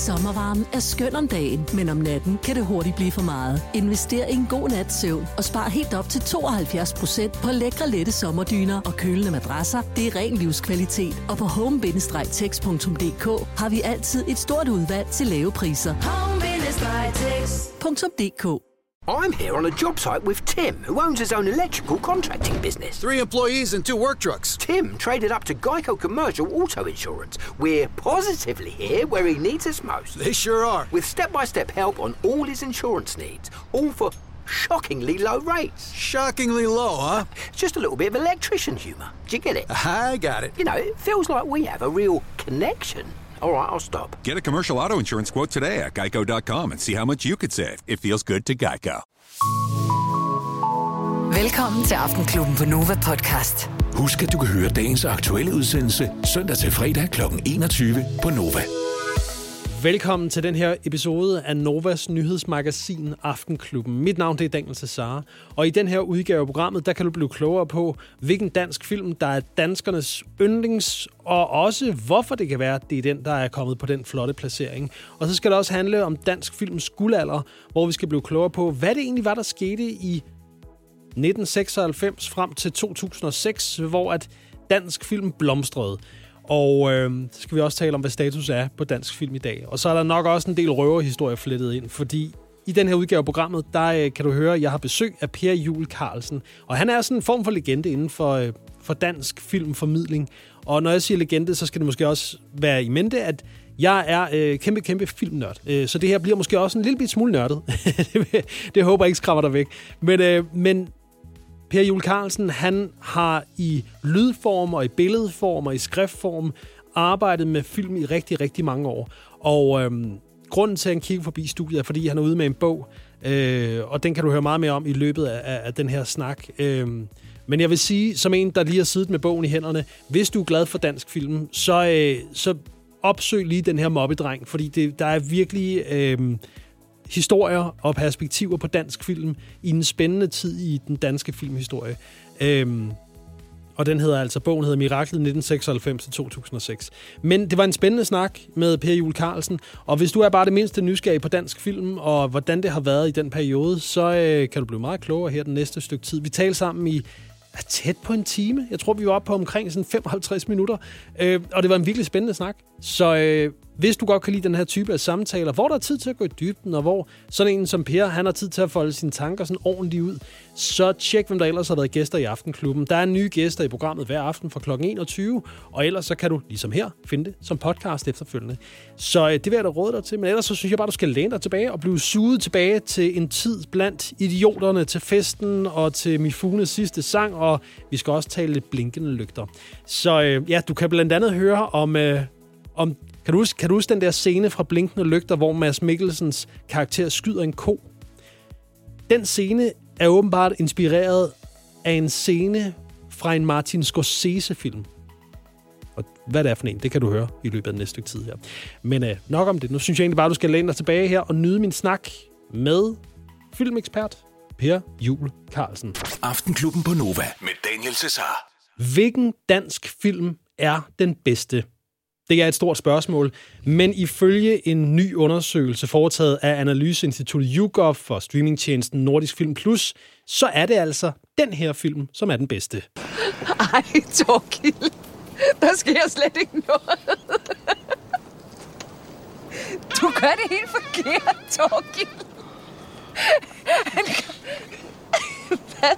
Sommervarmen er skøn om dagen, men om natten kan det hurtigt blive for meget. Invester i en god nats søvn og spar helt op til 72% på lækre lette sommerdyner og kølende madrasser. Det er ren livskvalitet, og på home-tex.dk har vi altid et stort udvalg til lave priser. Home-tex.dk. I'm here on a job site with Tim, who owns his own electrical contracting business. 3 employees and 2 work trucks. Tim traded up to Geico Commercial Auto Insurance. We're positively here where he needs us most. They sure are. With step-by-step help on all his insurance needs, all for shockingly low rates. Shockingly low, huh? Just a little bit of electrician humour. Do you get it? I got it. You know, it feels like we have a real connection. All right, I'll stop. Get a commercial auto insurance quote today at geico.com and see how much you could save. It feels good to Geico. Velkommen til Aftenklubben på Nova Podcast. Husk, at du kan høre dagens aktuelle udsendelse søndag til fredag kl. 21 på Nova. Velkommen til den her episode af Novas nyhedsmagasin Aftenklubben. Mit navn det er Daniel Cesar, og i den her udgave af programmet, der kan du blive klogere på, hvilken dansk film, der er danskernes yndlings, og også hvorfor det kan være, at det er den, der er kommet på den flotte placering. Og så skal det også handle om dansk films guldalder, hvor vi skal blive klogere på, hvad det egentlig var, der skete i 1996 frem til 2006, hvor at dansk film blomstrede. Og så skal vi også tale om, hvad status er på dansk film i dag. Og så er der nok også en del røverhistorier flettet ind, fordi i den her udgave af programmet, der kan du høre, at jeg har besøg af Per Juul Carlsen. Og han er sådan en form for legende inden for dansk filmformidling. Og når jeg siger legende, så skal det måske også være i mente, at jeg er kæmpe filmnørd. Så det her bliver måske også en lille smule nørdet. Det håber jeg ikke skræmmer dig væk. Men Per Juul Carlsen, han har i lydform og i billedform og i skriftform arbejdet med film i rigtig mange år. Og grunden til, at han kigger forbi studiet, er, fordi han er ude med en bog, og den kan du høre meget mere om i løbet af den her snak. Men jeg vil sige, som en, der lige har siddet med bogen i hænderne, hvis du er glad for dansk film, så opsøg lige den her mobbedreng, fordi der er virkelig historier og perspektiver på dansk film i en spændende tid i den danske filmhistorie. Og bogen hedder Miraklet 1996-2006. Men det var en spændende snak med Per Juul Carlsen, og hvis du er bare det mindste nysgerrig på dansk film, og hvordan det har været i den periode, så kan du blive meget klogere her den næste stykke tid. Vi talte sammen i tæt på en time. Jeg tror, vi var oppe på omkring sådan 55 minutter. Og det var en virkelig spændende snak. Så hvis du godt kan lide den her type af samtaler, hvor der er tid til at gå i dybden, og hvor sådan en som Per, han har tid til at folde sine tanker sådan ordentligt ud, så tjek, hvem der ellers har været gæster i Aftenklubben. Der er nye gæster i programmet hver aften fra kl. 21, og ellers så kan du, ligesom her, finde det som podcast efterfølgende. Så det vil jeg da råde dig til, men ellers så synes jeg bare, du skal læne dig tilbage og blive suget tilbage til en tid blandt idioterne, til festen og til Mifunes sidste sang, og vi skal også tale lidt blinkende lygter. Så du kan blandt andet høre om kan du huske den der scene fra Blinkende Lygter, hvor Mads Mikkelsens karakter skyder en ko? Den scene er åbenbart inspireret af en scene fra en Martin Scorsese-film. Og hvad det er for en, det kan du høre i løbet af den næste stykke tid her. Men nok om det. Nu synes jeg egentlig bare, du skal læne dig tilbage her og nyde min snak med filmekspert Per Juul Carlsen. Aftenklubben på Nova med Daniel Cesar. Hvilken dansk film er den bedste? Det er et stort spørgsmål, men ifølge en ny undersøgelse foretaget af Analyseinstituttet YouGov for streamingtjenesten Nordisk Film Plus, så er det altså den her film, som er den bedste. Ej, Torkild. Der sker slet ikke noget. Du gør det helt forkert, Torkild. Hvad?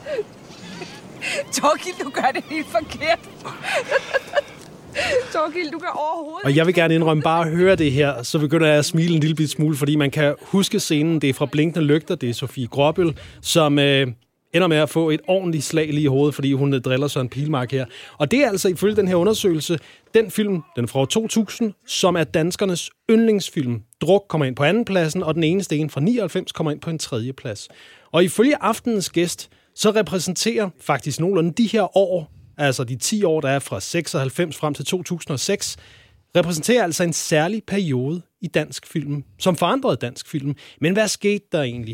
Torkild, du gør det helt forkert. Torkild, du kan overhovedet. Og jeg vil gerne indrømme, bare at høre det her, så begynder jeg at smile en lille smule, fordi man kan huske scenen, det er fra Blinkende Lygter, det er Sofie Gråbøl, som ender med at få et ordentligt slag lige i hovedet, fordi hun driller Søren Pilmark her. Og det er altså ifølge den her undersøgelse, den film, den fra 2000, som er danskernes yndlingsfilm. Druk kommer ind på andenpladsen, og den eneste en fra 99 kommer ind på en tredje plads. Og ifølge aftenens gæst, så repræsenterer faktisk nogenlunde de her år, altså de 10 år, der er fra 96 frem til 2006, repræsenterer altså en særlig periode i dansk film, som forandrede dansk film. Men hvad skete der egentlig?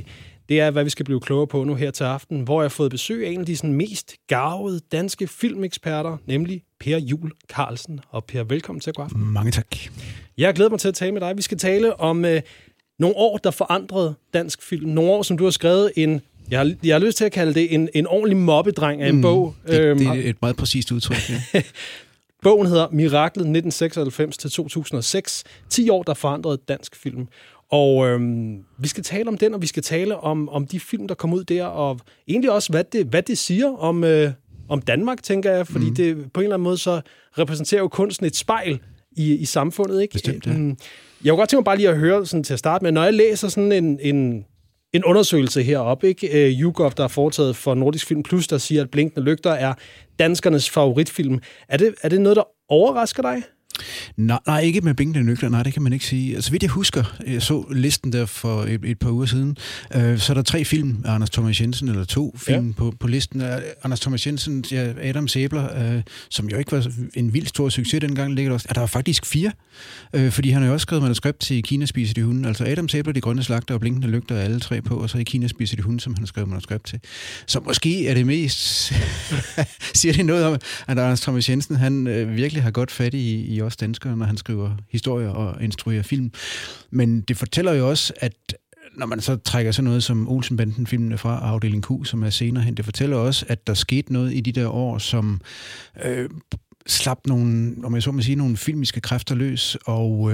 det er, hvad vi skal blive klogere på nu her til aften, hvor jeg har fået besøg af en af de sådan, mest garvede danske filmeksperter, nemlig Per Juul Carlsen. Og Per, velkommen til god aften. Mange tak. Jeg glæder mig til at tale med dig. Vi skal tale om nogle år, der forandrede dansk film. Nogle år, som du har skrevet jeg har lyst til at kalde det en ordentlig mobbedreng af en bog. Det er et meget præcist udtryk, ja. Bogen hedder Miraklet 1996-2006. 10 år, der forandrede dansk film. Og vi skal tale om den, og vi skal tale om de film, der kom ud der, og egentlig også, hvad det siger om Danmark, tænker jeg, fordi det på en eller anden måde så repræsenterer jo kunsten et spejl i samfundet, ikke? Bestemt, ja. Jeg kunne godt tænke mig bare lige at høre sådan til at starte med, når jeg læser sådan en undersøgelse heroppe, ikke? YouGov, der er foretaget for Nordisk Film Plus, der siger, at Blinkende Lygter er danskernes favoritfilm. Er det noget, der overrasker dig? Nej, ikke med Blinkende Lygter, nej, det kan man ikke sige. Altså, vidt jeg husker, jeg så listen der for et par uger siden, så er der 3 film af Anders Thomas Jensen, eller 2 film på listen. Anders Thomas Jensen, ja, Adams Æbler, som jo ikke var en vild stor succes dengang, ligger der også. Der var faktisk 4, fordi han har jo også skrevet manuskript til Kina spiser de hunde. Altså Adams Æbler, De grønne slagter og Blinkende Lygter er alle 3 på, og så i Kina spiser de hunde, som han har skrevet manuskript til. Så måske er det mest... siger det noget om, at Anders Thomas Jensen, han virkelig har godt fat i os danskere, når han skriver historier og instruerer film. Men det fortæller jo også, at når man så trækker sådan noget som Olsenbanden-filmene fra Afdeling Q, som er senere hen, det fortæller også, at der skete noget i de der år, som slap nogle, om jeg så må sige, nogle filmiske kræfter løs, og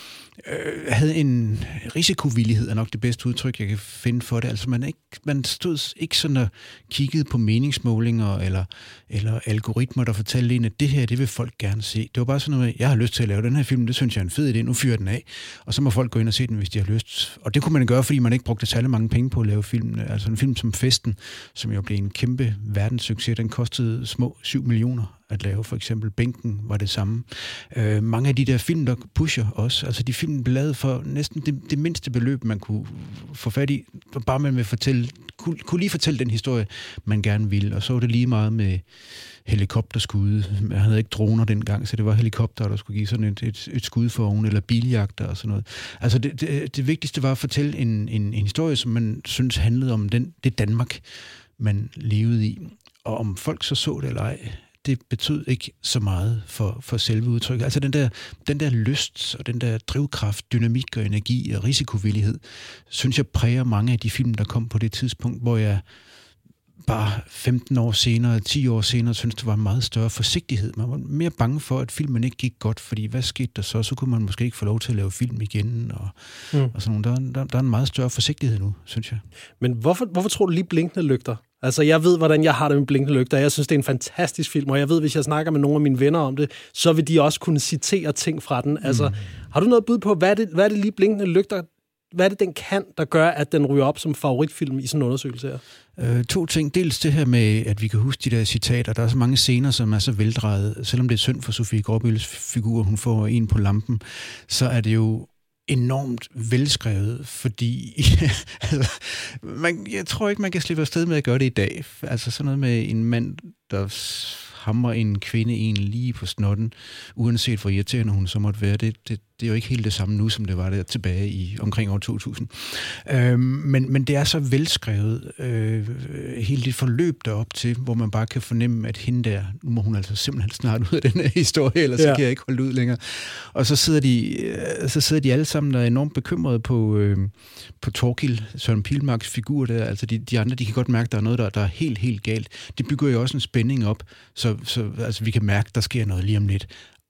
havde en risikovillighed, er nok det bedste udtryk, jeg kan finde for det. Altså man stod ikke sådan og kiggede på meningsmålinger eller algoritmer, der fortalte en, at det her, det vil folk gerne se. Det var bare sådan noget, jeg har lyst til at lave den her film, det synes jeg er en fed idé, nu fyrer den af, og så må folk gå ind og se den, hvis de har lyst. Og det kunne man gøre, fordi man ikke brugte særlig mange penge på at lave filmen. Altså en film som Festen, som jo blev en kæmpe verdenssucces, den kostede små 7 millioner at lave. For eksempel Bænken var det samme. Mange af de der film, der pusher også, altså de film blev lavet for næsten det mindste beløb, man kunne få fat i, bare man vil kunne lige fortælle den historie, man gerne ville. Og så var det lige meget med helikopterskud. Man havde ikke droner dengang, så det var helikopter, der skulle give sådan et skud for oven, eller biljagter og sådan noget. Altså det vigtigste var at fortælle en historie, som man synes handlede om det Danmark, man levede i. Og om folk så det eller ej, det betød ikke så meget for selve udtrykket. Altså den der lyst og den der drivkraft, dynamik og energi og risikovillighed, synes jeg præger mange af de film, der kom på det tidspunkt, hvor jeg bare 15 år senere, 10 år senere, synes det var en meget større forsigtighed. Man var mere bange for, at filmen ikke gik godt, fordi hvad skete der så? Så kunne man måske ikke få lov til at lave film igen, og sådan noget. Der er en meget større forsigtighed nu, synes jeg. Men hvorfor tror du lige Blinkende Lygter? Altså, jeg ved, hvordan jeg har det med Blinkende Lygter. Jeg synes, det er en fantastisk film, og jeg ved, hvis jeg snakker med nogle af mine venner om det, så vil de også kunne citere ting fra den. Altså, har du noget bud på, hvad er det lige Blinkende Lygter, hvad er det, den kan, der gør, at den ryger op som favoritfilm i sådan en undersøgelse her? 2 ting. Dels det her med, at vi kan huske de der citater. Der er så mange scener, som er så veldrejet. Selvom det er synd for Sofie Gråbøls figur, hun får en på lampen, så er det jo enormt velskrevet, fordi altså, jeg tror ikke, man kan slippe afsted med at gøre det i dag. Altså sådan noget med en mand, der hamrer en kvinde en lige på snotten, uanset hvor irriterende hun så måtte være. Det er jo ikke helt det samme nu, som det var der tilbage i omkring år 2000. Men det er så velskrevet, hele det forløb derop til, hvor man bare kan fornemme, at hende der, nu må hun altså simpelthen snart ud af den her historie, ellers så kan jeg ikke holde ud længere. Og så sidder de alle sammen, der er enormt bekymrede på Thorkild, Søren Pilmarks figur der. Altså de andre, de kan godt mærke, at der er noget, der er helt, helt galt. Det bygger jo også en spænding op, så altså, vi kan mærke, at der sker noget lige om lidt.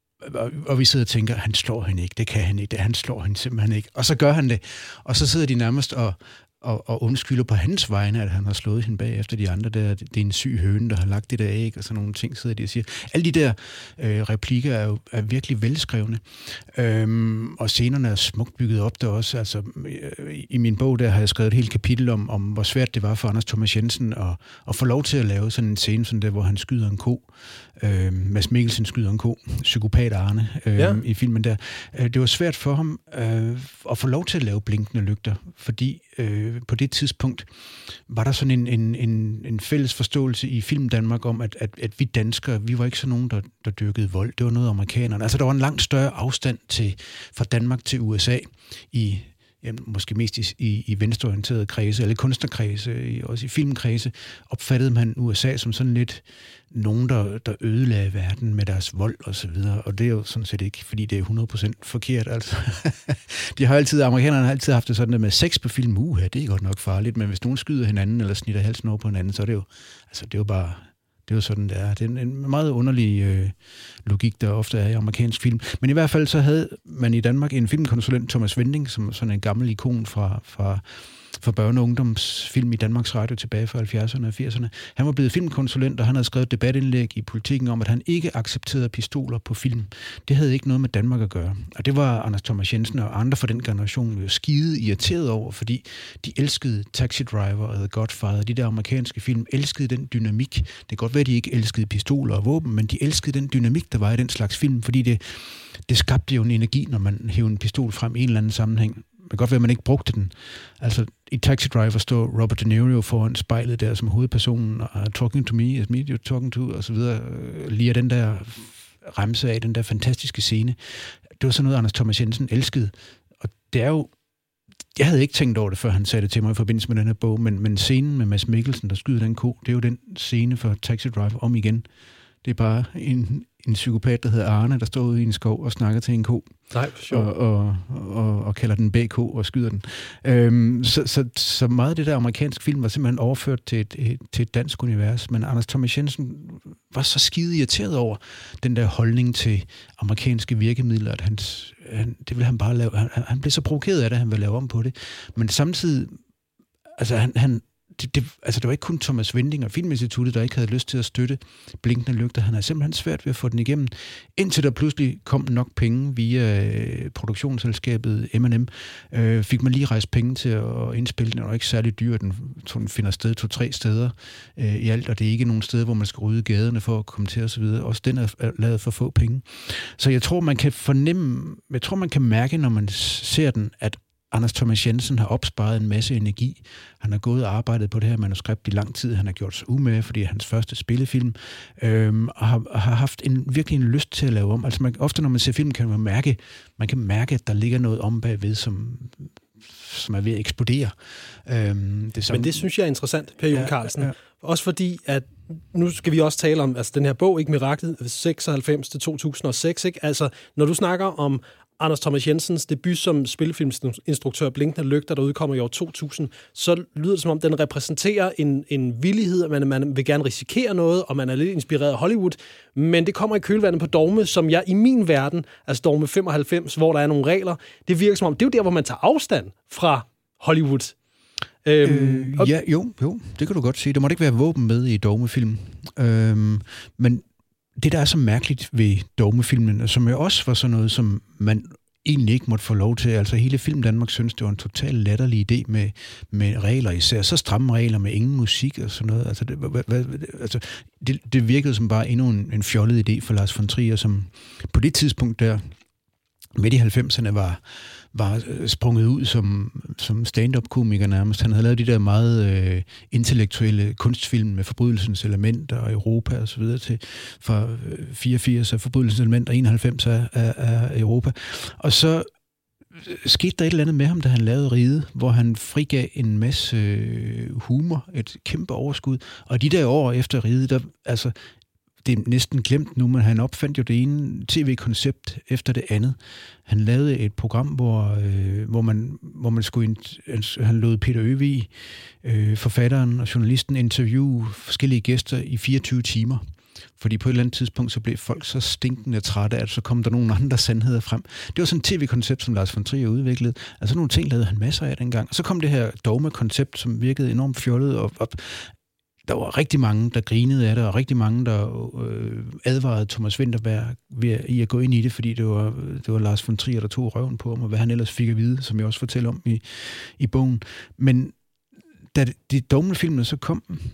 Og vi sidder og tænker, han slår hende ikke, det kan han ikke, han slår hende simpelthen ikke. Og så gør han det. Og så sidder de nærmest og undskylder på hans vegne, at han har slået hende bagefter de andre der. Det er en syg høne, der har lagt det der æg, og sådan nogle ting sidder de og siger. Alle de der replikker er virkelig velskrevne. Og scenerne er smukt bygget op der også. Altså, i min bog der har jeg skrevet et helt kapitel om hvor svært det var for Anders Thomas Jensen at få lov til at lave sådan en scene, sådan der, hvor han skyder en ko. Mads Mikkelsen skyder en ko. Psykopat Arne i filmen der. Det var svært for ham at få lov til at lave Blinkende Lygter, fordi på det tidspunkt var der sådan en fælles forståelse i Film Danmark om, at vi danskere, vi var ikke sådan nogen, der dyrkede vold. Det var noget amerikanerne. Altså, der var en langt større afstand fra Danmark til USA i måske mest i venstreorienterede kredse, eller kunstnerkredse, også i filmkredse, opfattede man USA som sådan lidt nogen, der ødelagde verden med deres vold og så videre, og det er jo sådan set ikke, fordi det er 100% forkert, altså. Amerikanerne har altid haft det sådan, med sex på film, det er godt nok farligt, men hvis nogen skyder hinanden, eller snitter halsen over på hinanden, så er det jo, altså det er jo bare, det er jo sådan, det er. Det er en meget underlig logik, der ofte er i amerikansk film. Men i hvert fald så havde man i Danmark en filmkonsulent, Thomas Winding, som sådan en gammel ikon fra børne- og ungdomsfilm i Danmarks Radio tilbage fra 70'erne og 80'erne. Han var blevet filmkonsulent, og han havde skrevet et debatindlæg i Politikken om, at han ikke accepterede pistoler på film. Det havde ikke noget med Danmark at gøre. Og det var Anders Thomas Jensen og andre fra den generation jo skide irriteret over, fordi de elskede Taxi Driver og The Godfather. De der amerikanske film elskede den dynamik. Det kan godt være, at de ikke elskede pistoler og våben, men de elskede den dynamik, der var i den slags film, fordi det skabte jo en energi, når man hævde en pistol frem i en eller anden sammenhæng. Det kan godt være, at man ikke brugte den. Altså, i Taxi Driver står Robert De Niro foran spejlet der som hovedpersonen, og talking to me, is me you're talking to, og så videre. Lige den der remse af, den der fantastiske scene. Det var sådan noget, Anders Thomas Jensen elskede. Og det er jo... Jeg havde ikke tænkt over det, før han sagde det til mig i forbindelse med den her bog, men scenen med Mads Mikkelsen, der skyder den ko, det er jo den scene for Taxi Driver om igen. Det er bare en psykopat, der hedder Arne, der står ude i en skov og snakker til en ko. Nej, og kalder den BK og skyder den. Så meget af det der amerikanske film var simpelthen overført til et dansk univers. Men Anders Thomas Jensen var så skide irriteret over den der holdning til amerikanske virkemidler, at det ville han bare lave. Han blev så provokeret af det, at han ville lave om på det. Men samtidig, altså det var ikke kun Thomas Winding og Filminstituttet, der ikke havde lyst til at støtte Blinkende Lygter. Han havde simpelthen svært ved at få den igennem, indtil der pludselig kom nok penge via produktionsselskabet M&M. Fik man lige rejst penge til at indspille den, og ikke særlig dyr. Den finder sted 2-3 steder i alt, og det er ikke nogen steder, hvor man skal rydde gaderne for at komme til osv. Også den er lavet for få penge. Så jeg tror, man kan mærke, når man ser den, at Anders Thomas Jensen har opsparet en masse energi. Han har gået og arbejdet på det her manuskript i lang tid. Han har gjort sig umage, fordi det er hans første spillefilm, og har haft virkelig en lyst til at lave om. Altså ofte, når man ser film, kan man kan mærke, at der ligger noget om bagved, som er ved at eksplodere. Men det synes jeg er interessant, Per Jul Carlsen. Ja. Også fordi, at nu skal vi også tale om den her bog, ikke Miraklet, 96-2006. Ikke? Altså, når du snakker om Anders Thomas Jensens debut som spillefilmsinstruktør Blinkende Lygter, der udkommer i år 2000, så lyder det som om, den repræsenterer en villighed, at man vil gerne risikere noget, og man er lidt inspireret af Hollywood, men det kommer i kølvandet på Dogme, som jeg i min verden, altså Dogme 95, hvor der er nogle regler, det virker som om, det er jo der, hvor man tager afstand fra Hollywood. Jo, det kan du godt sige. Der måtte ikke være våben med i Dogme-film. Men det, der er så mærkeligt ved Dogme-filmen, som jo også var sådan noget, som man egentlig ikke måtte få lov til. Altså hele Film Danmark synes, det var en total latterlig idé med regler, især så stramme regler med ingen musik og sådan noget. Altså det virkede som bare endnu en fjollet idé for Lars von Trier, som på det tidspunkt der, midt i 90'erne, var sprunget ud som stand-up-komiker nærmest. Han havde lavet de der meget intellektuelle kunstfilm med forbrydelsens elementer og Europa og så videre til fra 84 af forbrydelsens elementer og 91 af Europa. Og så skete der et eller andet med ham, da han lavede Ride, hvor han frigav en masse humor, et kæmpe overskud. Og de der år efter Ride, der altså det er næsten glemt nu, men han opfandt jo det ene tv-koncept efter det andet. Han lavede et program, hvor man skulle han lod Peter Øvig, forfatteren og journalisten, interviewe forskellige gæster i 24 timer. Fordi på et eller andet tidspunkt, så blev folk så stinkende trætte, at så kom der nogle andre sandheder frem. Det var sådan et tv-koncept, som Lars von Trier udviklede. Altså nogle ting lavede han masser af dengang. Og så kom det her Dogme-koncept, som virkede enormt fjollet, og der var rigtig mange, der grinede af det, og rigtig mange, der advarede Thomas Vinterberg i at gå ind i det, fordi det var Lars von Trier, der tog røven på ham, og hvad han ellers fik at vide, som jeg også fortæller om i bogen. Men da de Dogme-filmene så kom,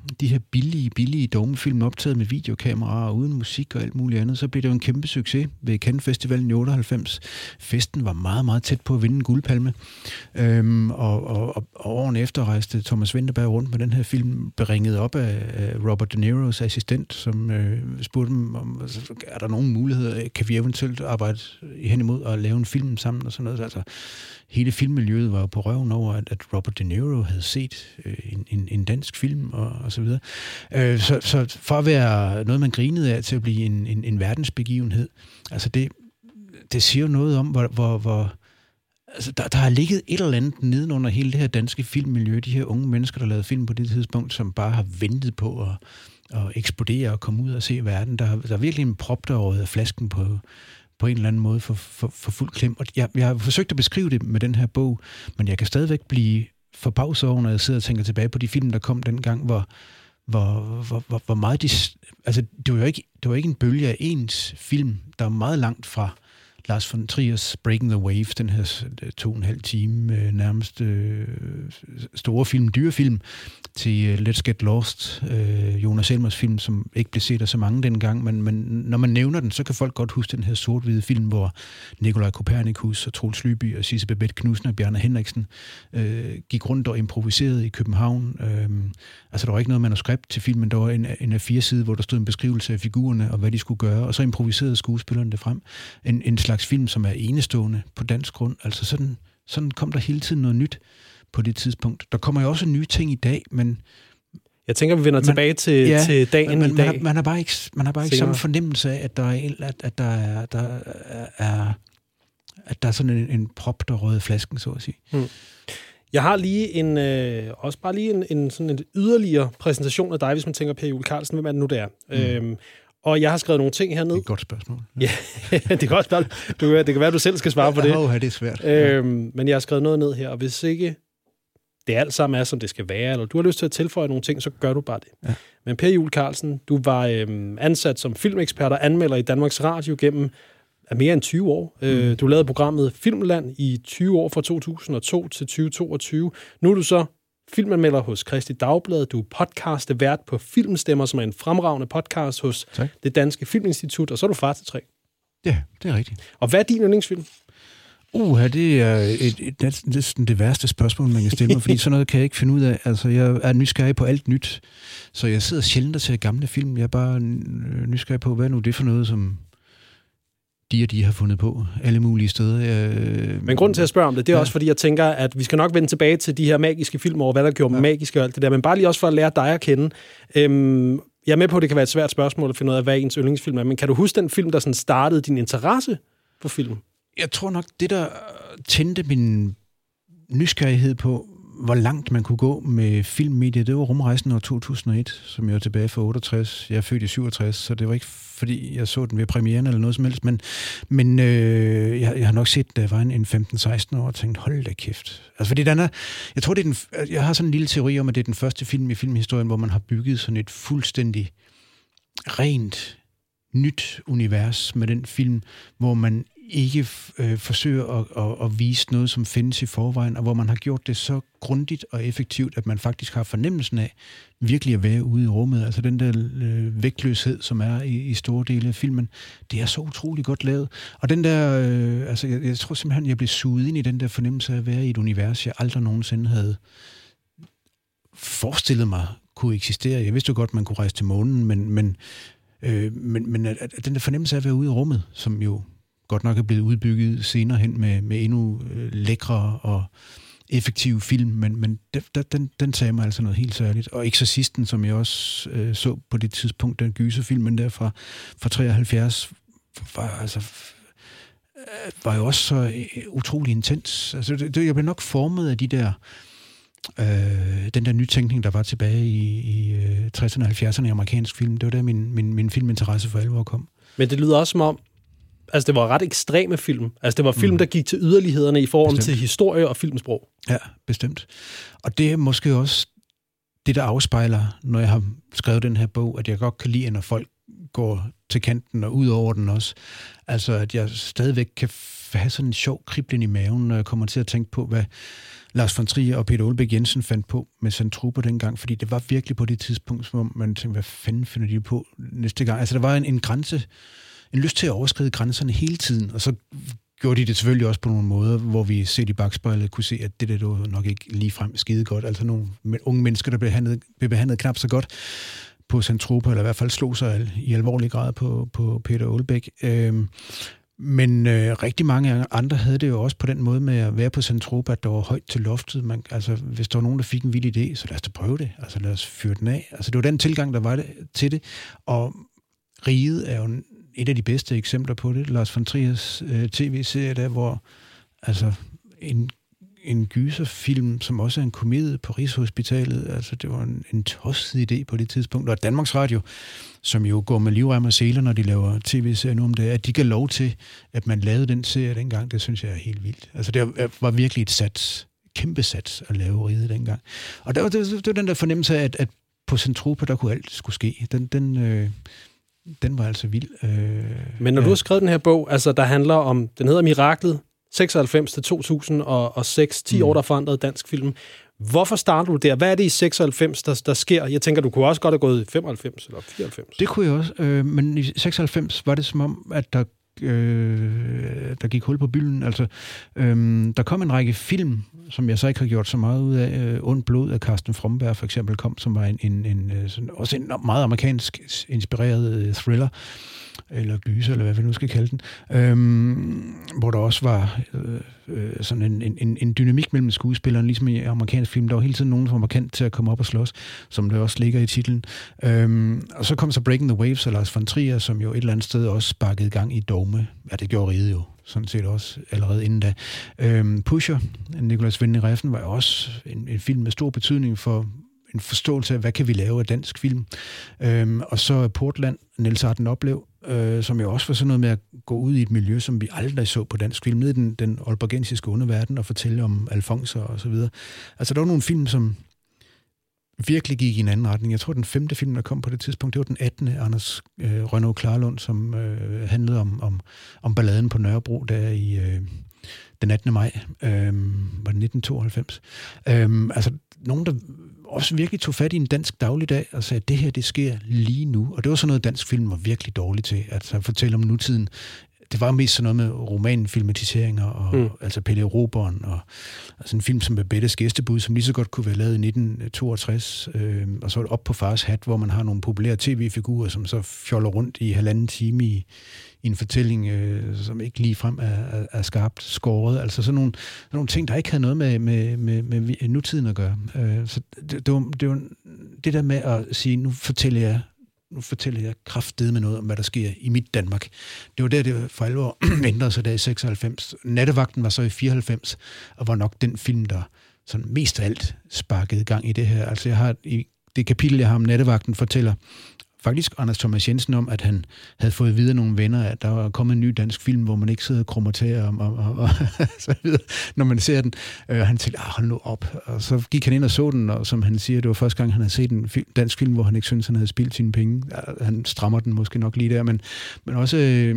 de her billige dogmefilm optaget med videokameraer og uden musik og alt muligt andet, så blev det jo en kæmpe succes ved Cannes Festivalen i 98. Festen var meget, meget tæt på at vinde en guldpalme. Og årene efter rejste Thomas Vinterberg rundt med den her film, beringet op af Robert De Niros assistent, som spurgte dem, om er der nogen muligheder, kan vi eventuelt arbejde hen imod at lave en film sammen og sådan noget. Altså, hele filmmiljøet var på røven over, at Robert De Niro havde set en dansk film og så videre. Så for at være noget, man grinede af, til at blive en verdensbegivenhed, altså det siger jo noget om, hvor altså der har ligget et eller andet nedenunder hele det her danske filmmiljø, de her unge mennesker, der lavede film på det tidspunkt, som bare har ventet på at eksplodere og komme ud og se verden. Der er virkelig en prop, der røget af flasken på en eller anden måde for fuld klem. Og jeg har forsøgt at beskrive det med den her bog, men jeg kan stadigvæk blive forbavset over, når jeg sidder og tænker tilbage på de film, der kom dengang, hvor meget de... Altså, det var ikke en bølge af ens film, der er meget langt fra Lars von Triers Breaking the Waves, den her 2,5 time nærmest store film, dyrefilm, til Let's Get Lost, Jonas Elmers film, som ikke blev set af så mange dengang, men når man nævner den, så kan folk godt huske den her sort-hvide film, hvor Nikolaj Kopernikus og Troels Lyby og Sisse Babette Knudsen og Bjarne Henriksen gik rundt og improviserede i København. Altså, der var ikke noget manuskript til filmen, der var en A4-side, hvor der stod en beskrivelse af figurerne og hvad de skulle gøre, og så improviserede skuespillerne det frem. En slags film, som er enestående på dansk grund. Altså sådan kom der hele tiden noget nyt på det tidspunkt. Der kommer jo også nye ting i dag, men... Jeg tænker, vi vender tilbage til dagen i dag. Man har bare ikke sådan en fornemmelse af, at der er sådan en prop, der røde flasken, så at sige. Jeg har lige en yderligere præsentation af dig, hvis man tænker Per Juul Carlsen. Hvem er det nu, der er? Og jeg har skrevet nogle ting hernede. Det er et godt spørgsmål. Ja, det er godt spørgsmål. Det kan være, at du selv skal svare på det. Det er svært. Men jeg har skrevet noget ned her, og hvis ikke det alt sammen er, som det skal være, eller du har lyst til at tilføje nogle ting, så gør du bare det. Ja. Men Per Juul Carlsen, du var ansat som filmekspert og anmelder i Danmarks Radio gennem mere end 20 år. Du lavede programmet Filmland i 20 år fra 2002 til 2022. Nu er du så filmanmelder hos Kristi Dagblad. Du er podcastvært på Filmstemmer, som er en fremragende podcast hos Det Danske Filminstitut, og så er du far til 3. Ja, det er rigtigt. Og hvad er din yndlingsfilm? Det er næsten det værste spørgsmål, man kan stille mig, fordi sådan noget kan jeg ikke finde ud af. Altså, jeg er nysgerrig på alt nyt, så jeg sidder sjældent og ser gamle film. Jeg er bare nysgerrig på, hvad nu det for noget, som de har fundet på alle mulige steder. Men grunden til at spørge om det, det er også fordi, jeg tænker, at vi skal nok vende tilbage til de her magiske film over, hvad der gjorde magiske og alt det der, men bare lige også for at lære dig at kende. Jeg er med på, at det kan være et svært spørgsmål at finde ud af, hvad ens yndlingsfilm er, men kan du huske den film, der sådan startede din interesse for film? Jeg tror nok, det der tændte min nysgerrighed på, hvor langt man kunne gå med filmmediet, det var Rumrejsen år 2001, som jeg var tilbage for 68. Jeg er født i 67, så det var ikke fordi, jeg så den ved premieren eller noget som helst, men jeg har nok set, da jeg var en 15-16 år, og tænkt, hold da kæft. Altså fordi den er, jeg tror, jeg har sådan en lille teori om, at det er den første film i filmhistorien, hvor man har bygget sådan et fuldstændig rent nyt univers med den film, hvor man ikke forsøger at vise noget, som findes i forvejen, og hvor man har gjort det så grundigt og effektivt, at man faktisk har fornemmelsen af virkelig at være ude i rummet. Altså den der vægtløshed, som er i store dele af filmen, det er så utrolig godt lavet. Og den der, jeg tror simpelthen, jeg blev suget ind i den der fornemmelse af at være i et univers, jeg aldrig nogensinde havde forestillet mig kunne eksistere. Jeg vidste jo godt, man kunne rejse til månen, men at den der fornemmelse af at være ude i rummet, som jo godt nok er blevet udbygget senere hen med endnu lækre og effektive film, men den sagde mig altså noget helt særligt. Og Exorcisten, som jeg også så på det tidspunkt, den gyserfilmen der fra 73, var jo også så utrolig intens. Altså, jeg blev nok formet af de der den der nytænkning, der var tilbage i 60'erne og 70'erne i amerikansk film. Det var der min filminteresse for alvor kom. Men det lyder også som om, altså det var ret ekstreme film. Altså det var film, der gik til yderlighederne i forhold til historie og filmsprog. Ja, bestemt. Og det er måske også det, der afspejler, når jeg har skrevet den her bog, at jeg godt kan lide, når folk går til kanten og ud over den også. Altså, at jeg stadigvæk kan have sådan en sjov kriblen i maven, når jeg kommer til at tænke på, hvad Lars von Trier og Peter Aalbæk Jensen fandt på med Zentropa dengang, fordi det var virkelig på det tidspunkt, hvor man tænkte, hvad fanden finder de på næste gang? Altså, der var en grænse, en lyst til at overskride grænserne hele tiden, og så gjorde de det selvfølgelig også på nogle måder, hvor vi set i bagspejlet kunne se, at det var nok ikke ligefrem skide godt. Altså nogle unge mennesker, der blev behandlet knap så godt på Zentropa, eller i hvert fald slog sig i alvorlig grad på Peter Aalbæk. Men rigtig mange andre havde det jo også på den måde med at være på Zentropa, at der var højt til loftet. Altså, hvis der var nogen, der fik en vild idé, så lad os da prøve det. Altså, lad os fyre den af. Altså, det var den tilgang, der var det, til det. Og Riget er jo et af de bedste eksempler på det. Lars von Triers tv-serie der, hvor altså en gyserfilm, som også er en komedie på Rigshospitalet, altså det var en tosset idé på det tidspunkt. Og Danmarks Radio, som jo går med livrem og seler, når de laver tv-serier nu om det, at de gav lov til, at man lavede den serie dengang, det synes jeg er helt vildt. Altså det var virkelig et sats, kæmpe sats at lave Riget dengang. Og det var den der fornemmelse af, at på Zentropa, der kunne alt skulle ske. Den var altså vild. Men når du har skrevet den her bog, altså der handler om, den hedder Miraklet, 96 til 2006, 10 år, der forandrede dansk film. Hvorfor starter du der? Hvad er det i 96, der sker? Jeg tænker, du kunne også godt have gået i 95 eller 94. Det kunne jeg også, men i 96 var det som om, at der gik hul på bylden. Altså, der kom en række film, som jeg så ikke har gjort så meget ud af. Ondt blod af Carsten Fromberg for eksempel kom, som var også en meget amerikansk inspireret thriller, eller gyser, eller hvad vi nu skal kalde den, hvor der også var sådan en dynamik mellem skuespillerne, ligesom i amerikansk film. Der var hele tiden nogen, som var markant til at komme op og slås, som det også ligger i titlen. Og så kom så Breaking the Waves af Lars von Trier, som jo et eller andet sted også sparkede i gang i Dogme. Ja, det gjorde Riget jo sådan set også allerede inden da. Pusher, Nicolas Winding Refn, var jo også en film med stor betydning for en forståelse af, hvad kan vi lave af dansk film. Og så Portland, Niels Arden Oplev, som jo også var sådan noget med at gå ud i et miljø, som vi aldrig så på dansk film, ned i den aalborgensiske underverden, og fortælle om alfonser og så videre. Altså, der var nogle film, som virkelig gik i en anden retning. Jeg tror, den 5. film, der kom på det tidspunkt, det var den 18. Anders Rønnow Klarlund, som handlede om balladen på Nørrebro, der i den 18. maj, var det 1992. Altså, nogen, der også virkelig tog fat i en dansk dagligdag og sagde, at det her, det sker lige nu. Og det var sådan noget, dansk film var virkelig dårlig til, at fortælle om nutiden. Det var mest sådan noget med romanfilmatiseringer, og altså Pelle Roberen, og altså en film som Babettes Gæstebud, som lige så godt kunne være lavet i 1962, og så op på Fars hat, hvor man har nogle populære tv-figurer, som så fjoller rundt i 1,5 time i en fortælling, som ikke ligefrem er skarpt skåret. Altså sådan nogle ting, der ikke havde noget med nutiden at gøre. Så det var det der med at sige, nu fortæller jeg kraftedeme noget om, hvad der sker i mit Danmark. Det var der, det for alvor ændrede sig der i 96. Nattevagten var så i 94, og var nok den film, der sådan mest af alt sparkede gang i det her. Altså jeg har i det kapitel, jeg har om Nattevagten, fortæller faktisk Anders Thomas Jensen om, at han havde fået videre nogle venner, at der var kommet en ny dansk film, hvor man ikke sidder og krummer til og så videre, når man ser den. Han tænkte, hold nu op. Og så gik han ind og så den, og som han siger, det var første gang, han havde set en dansk film, hvor han ikke syntes, han havde spildt sine penge. Han strammer den måske nok lige der, men også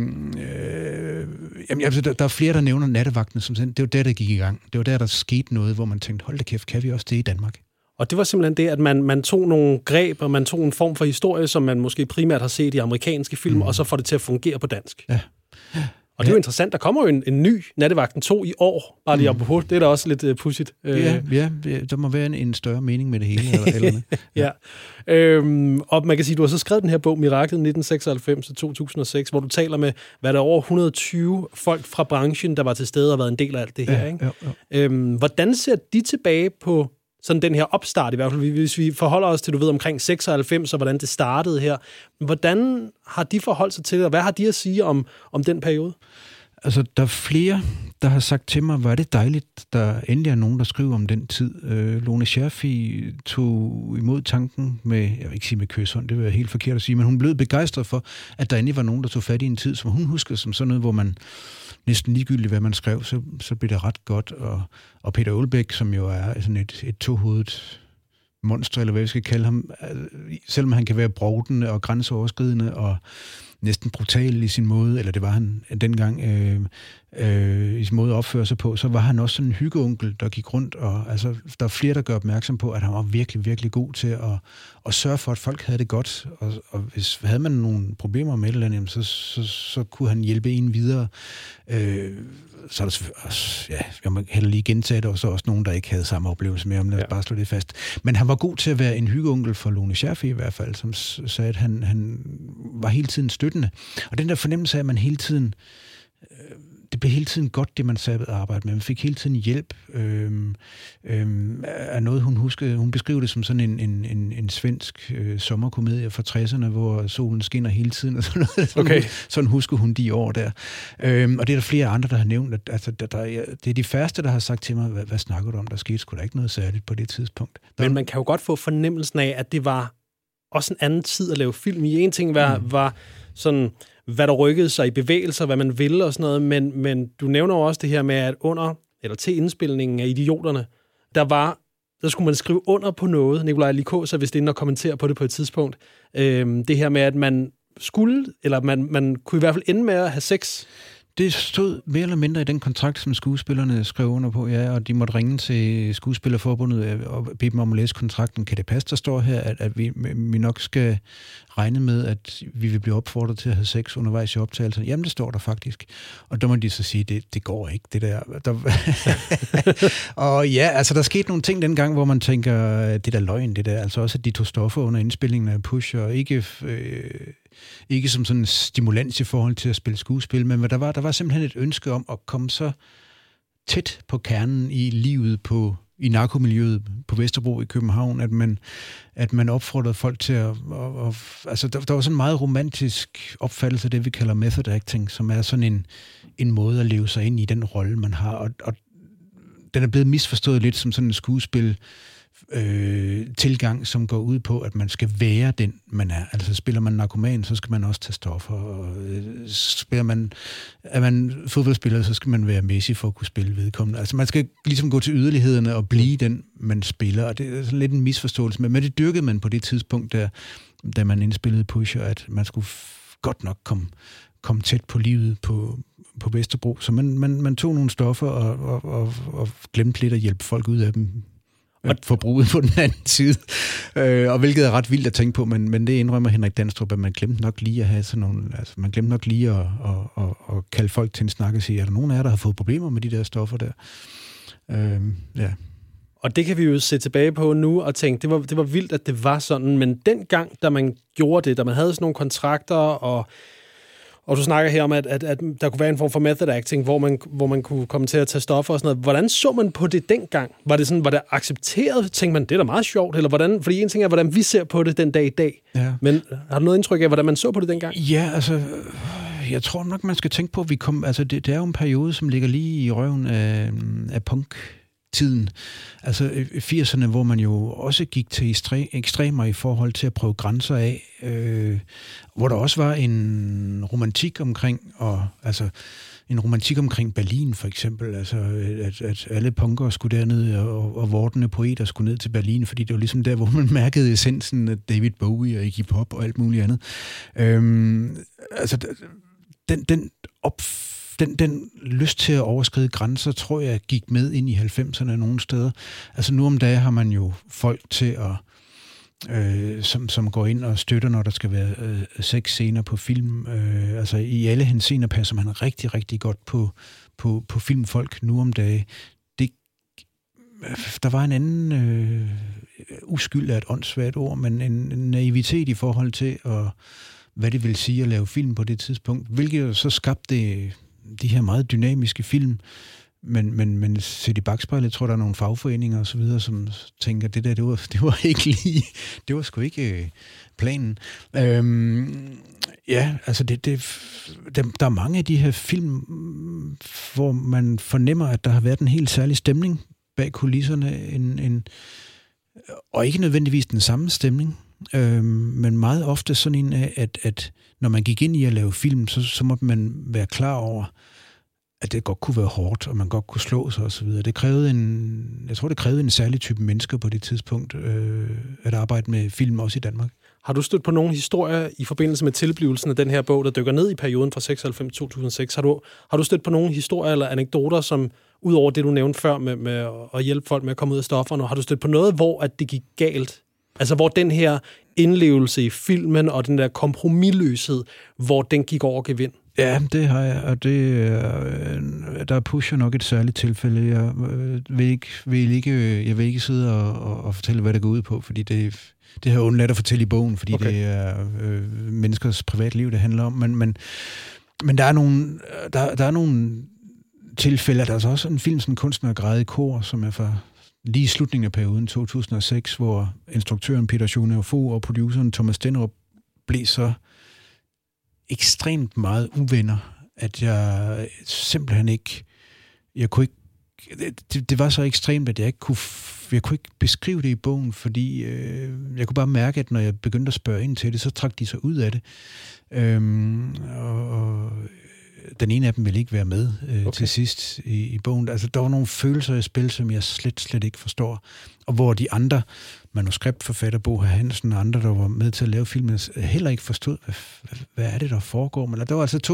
der er flere, der nævner Nattevagten, som det var der gik i gang. Det var der skete noget, hvor man tænkte, hold da kæft, kan vi også det i Danmark? Og det var simpelthen det, at man tog nogle greb, og man tog en form for historie, som man måske primært har set i amerikanske film, og så får det til at fungere på dansk. Ja. Og det er jo interessant. Der kommer jo en ny Nattevagten 2 i år, bare lige op på hovedet. Det er da også lidt pudsigt. Ja, der må være en større mening med det hele. Eller ja. Og man kan sige, du har så skrevet den her bog, Miraklet 1996-2006, hvor du taler med, hvad der er over 120 folk fra branchen, der var til stede og været en del af alt det her. Ikke? Ja. Hvordan ser de tilbage på sådan den her opstart, i hvert fald, hvis vi forholder os til, du ved, omkring 96, og hvordan det startede her. Hvordan har de forholdt sig til det, og hvad har de at sige om den periode? Altså, der er flere, der har sagt til mig, var det dejligt, der endelig er nogen, der skriver om den tid. Lone Scherfig tog imod tanken med, jeg vil ikke sige med kyshånd, det vil være helt forkert at sige, men hun blev begejstret for, at der endelig var nogen, der tog fat i en tid, som hun husker som sådan noget, hvor man næsten ligegyldigt, hvad man skrev, så blev det ret godt. Og Peter Aalbæk, som jo er sådan et tohovedet monster, eller hvad vi skal kalde ham, selvom han kan være brovdende og grænseoverskridende og næsten brutal i sin måde, eller det var han dengang i sin måde at opføre sig på, så var han også sådan en hyggeonkel, der gik rundt, og altså, der er flere, der gør opmærksom på, at han var virkelig, virkelig god til at sørge for, at folk havde det godt, og hvis havde man nogle problemer med et eller andet, så kunne han hjælpe en videre. Så er der selvfølgelig også, jeg må heller lige gentage det, og så også nogen, der ikke havde samme oplevelse med ham, lad os bare slå det fast. Men han var god til at være en hyggeonkel for Lone Scherfig i hvert fald, som sagde, at han var hele tiden støttende. Og den der fornemmelse af, at man hele tiden det blev hele tiden godt, det man sad at arbejde med. Man fik hele tiden hjælp af noget, hun huskede. Hun beskrev det som sådan en svensk sommerkomedie fra 60'erne, hvor solen skinner hele tiden, og sådan noget. Okay. Sådan husker hun de år der. Og det er der flere andre, der har nævnt, at altså, det er de færreste, der har sagt til mig, hvad snakker du om? Der skete sgu da ikke noget særligt på det tidspunkt. Men man kan jo godt få fornemmelsen af, at det var også en anden tid at lave film i. En ting var sådan, hvad der rykkede sig i bevægelser, hvad man ville og sådan noget, men du nævner jo også det her med, at under, eller til indspilningen af Idioterne, der skulle man skrive under på noget. Nikolaj Likås er vist inde og kommentere på det på et tidspunkt. Det her med, at man skulle, eller man kunne i hvert fald ende med at have sex. Det stod mere eller mindre i den kontrakt, som skuespillerne skrev under på, ja, og de måtte ringe til Skuespillerforbundet og bede dem om at læse kontrakten. Kan det passe, der står her, at vi nok skal regne med, at vi vil blive opfordret til at have sex undervejs i optagelsen? Jamen, det står der faktisk. Og der må de så sige, det går ikke, det der. Og ja, altså, der skete nogle ting dengang, hvor man tænker, det der løgn, det der. Altså også, at de tog stoffer under indspillingen af Push, og ikke som sådan en stimulans i forhold til at spille skuespil, men der var simpelthen et ønske om at komme så tæt på kernen i livet i narkomiljøet på Vesterbro i København, at man opfordrede folk til at altså der var sådan en meget romantisk opfattelse af det, vi kalder method acting, som er sådan en måde at leve sig ind i den rolle, man har, og den er blevet misforstået lidt som sådan en skuespil tilgang, som går ud på, at man skal være den, man er. Altså spiller man narkoman, så skal man også tage stoffer, og er man fodboldspiller, så skal man være Messi for at kunne spille vedkommende. Altså man skal ligesom gå til yderlighederne og blive den, man spiller, og det er sådan lidt en misforståelse, men det dyrkede man på det tidspunkt, da man indspillede Pusher, at man skulle godt nok komme tæt på livet på Vesterbro. Så man tog nogle stoffer og glemte lidt at hjælpe folk ud af dem, og forbruget på den anden side. Og hvilket er ret vildt at tænke på, men det indrømmer Henrik Danstrup, at man glemte nok lige at have sådan nogle, altså man glemte nok lige at kalde folk til en snak og sige, er der nogen af jer, der har fået problemer med de der stoffer der? Ja. Og det kan vi jo se tilbage på nu og tænke, det var vildt, at det var sådan, men dengang, da man gjorde det, da man havde sådan nogle kontrakter, og du snakker her om, at der kunne være en form for method acting, hvor man kunne komme til at tage stoffer og sådan noget. Hvordan så man på det dengang? Var det accepteret? Tænkte man, det er da meget sjovt? Eller hvordan? Fordi en ting er, hvordan vi ser på det den dag i dag. Ja. Men har du noget indtryk af, hvordan man så på det dengang? Ja, altså, jeg tror nok, man skal tænke på, at det er jo en periode, som ligger lige i røven af punk-tiden. Altså 80'erne, hvor man jo også gik til ekstremer i forhold til at prøve grænser af, hvor der også var en romantik omkring Berlin for eksempel, altså at alle punkere skulle derned, og vortende poeter skulle ned til Berlin, fordi det var ligesom der, hvor man mærkede essensen af David Bowie og Iggy Pop og alt muligt andet. Altså den lyst til at overskride grænser, tror jeg, gik med ind i 90'erne nogle steder. Altså nu om dagen har man jo folk til at som går ind og støtter, når der skal være sexscener på film. Altså i alle henseender passer man rigtig, rigtig godt på filmfolk nu om dagen. Der var en anden uskyld af et åndssvagt ord, men en naivitet i forhold til, hvad det vil sige at lave film på det tidspunkt, hvilket så skabte de her meget dynamiske film, men set i bagspejlet, tror der er nogle fagforeninger og så videre, som tænker, det var ikke lige, det var sgu ikke planen. Ja, altså der er mange af de her film, hvor man fornemmer, at der har været en helt særlig stemning bag kulisserne, og ikke nødvendigvis den samme stemning, men meget ofte sådan en af, at når man gik ind i at lave film, så måtte man være klar over, at det godt kunne være hårdt, og man godt kunne slå sig osv. Det krævede en særlig type mennesker på det tidspunkt, at arbejde med film også i Danmark. Har du stødt på nogle historier i forbindelse med tilblivelsen af den her bog, der dykker ned i perioden fra 96 til 2006? Har du stødt på nogle historier eller anekdoter, som ud over det, du nævnte før med at hjælpe folk med at komme ud af stofferne, har du stødt på noget, hvor at det gik galt? Altså, hvor den her indlevelse i filmen og den der kompromisløshed, hvor den gik over gevind? Ja, det har jeg, og der er Pusher nok et særligt tilfælde. Jeg vil ikke sidde og fortælle, hvad det går ud på, fordi det har jeg undladt at fortælle i bogen, fordi det er menneskers privatliv, det handler om. Men der er nogle tilfælde. Der er også en film, som Kunsten og græde i kor, som er fra lige i slutningen af perioden 2006, hvor instruktøren Peter Schoenauer og produceren Thomas Stenderup blev så ekstremt meget uvenner, at jeg simpelthen ikke... Det var så ekstremt, at jeg kunne ikke beskrive det i bogen, fordi jeg kunne bare mærke, at når jeg begyndte at spørge ind til det, så trak de sig ud af det. Og den ene af dem ville ikke være med til sidst i bogen. Altså, der var nogle følelser i spil, som jeg slet ikke forstår. Og hvor de andre manuskriptforfatter, Bo Hansen og andre, der var med til at lave filmen, heller ikke forstod, hvad er det, der foregår. Men der var altså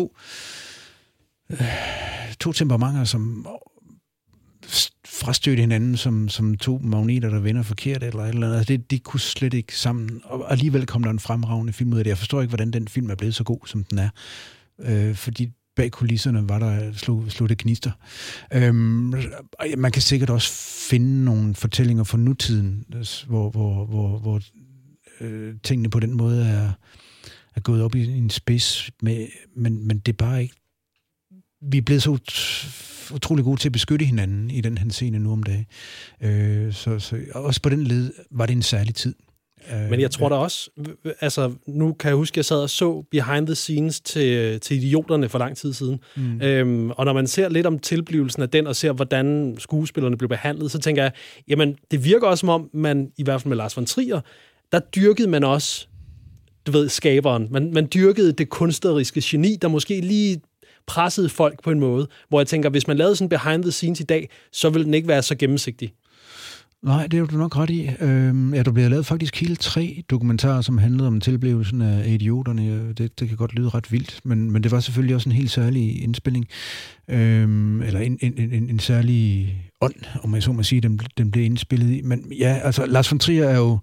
to temperamenter, som frastødte hinanden som to magneter, der vender forkert eller et eller andet. Altså, de kunne slet ikke sammen. Og alligevel kom der en fremragende film ud af det. Jeg forstår ikke, hvordan den film er blevet så god, som den er. Fordi bag kulisserne var der slog det gnister. Man kan sikkert også finde nogle fortællinger fra nutiden, hvor tingene på den måde er gået op i en spids, men det er bare ikke... Vi er blevet så utrolig gode til at beskytte hinanden i den henseende nu om dagen. Så også på den led var det en særlig tid. Men jeg tror da også, altså nu kan jeg huske, at jeg sad og så behind the scenes til Idioterne for lang tid siden. Og når man ser lidt om tilblivelsen af den, og ser, hvordan skuespillerne blev behandlet, så tænker jeg, jamen det virker også som om, man i hvert fald med Lars von Trier, der dyrkede man også, du ved, skaberen. Man dyrkede det kunstneriske geni, der måske lige pressede folk på en måde, hvor jeg tænker, hvis man lavede sådan behind the scenes i dag, så ville den ikke være så gennemsigtig. Nej, det er du nok ret i. Der bliver lavet faktisk hele 3 dokumentarer, som handlede om tilblivelsen af Idioterne. Det kan godt lyde ret vildt, men det var selvfølgelig også en helt særlig indspilling. Eller en særlig ånd, om jeg så må sige, den blev indspillet i. Men ja, altså Lars von Trier er jo...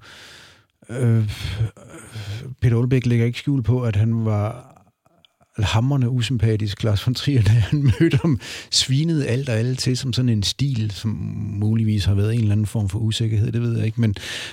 Peter Aalbæk lægger ikke skjul på, at han var hamrende usympatisk. Lars von Trier, da han mødte ham, svinede alt og alle til som sådan en stil, som muligvis har været en eller anden form for usikkerhed, det ved jeg ikke.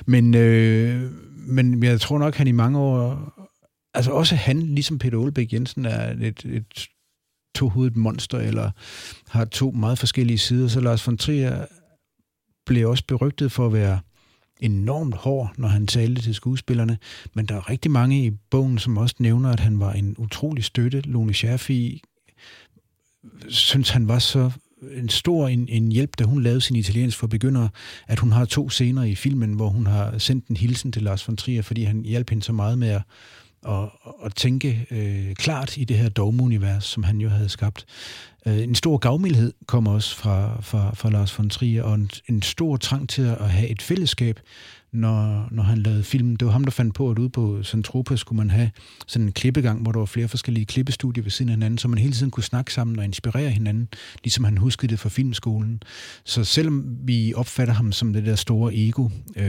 Men jeg tror nok, han i mange år... Altså også han, ligesom Peter Aalbæk Jensen, er et tohovedet monster, eller har 2 meget forskellige sider. Så Lars von Trier blev også berygtet for at være enormt hård, når han talte til skuespillerne, men der er rigtig mange i bogen, som også nævner, at han var en utrolig støtte. Lone Scherfig synes, han var så en stor en hjælp, da hun lavede sin italiensk for begyndere, at hun har 2 scener i filmen, hvor hun har sendt en hilsen til Lars von Trier, fordi han hjalp hende så meget med at tænke klart i det her dogmeunivers, som han jo havde skabt. En stor gavmildhed kom også fra Lars von Trier, og en stor trang til at have et fællesskab, når han lavede film. Det var ham, der fandt på, at ude på Centropa skulle man have sådan en klippegang, hvor der var flere forskellige klippestudier ved siden af hinanden, så man hele tiden kunne snakke sammen og inspirere hinanden, ligesom han huskede det fra filmskolen. Så selvom vi opfatter ham som det der store ego,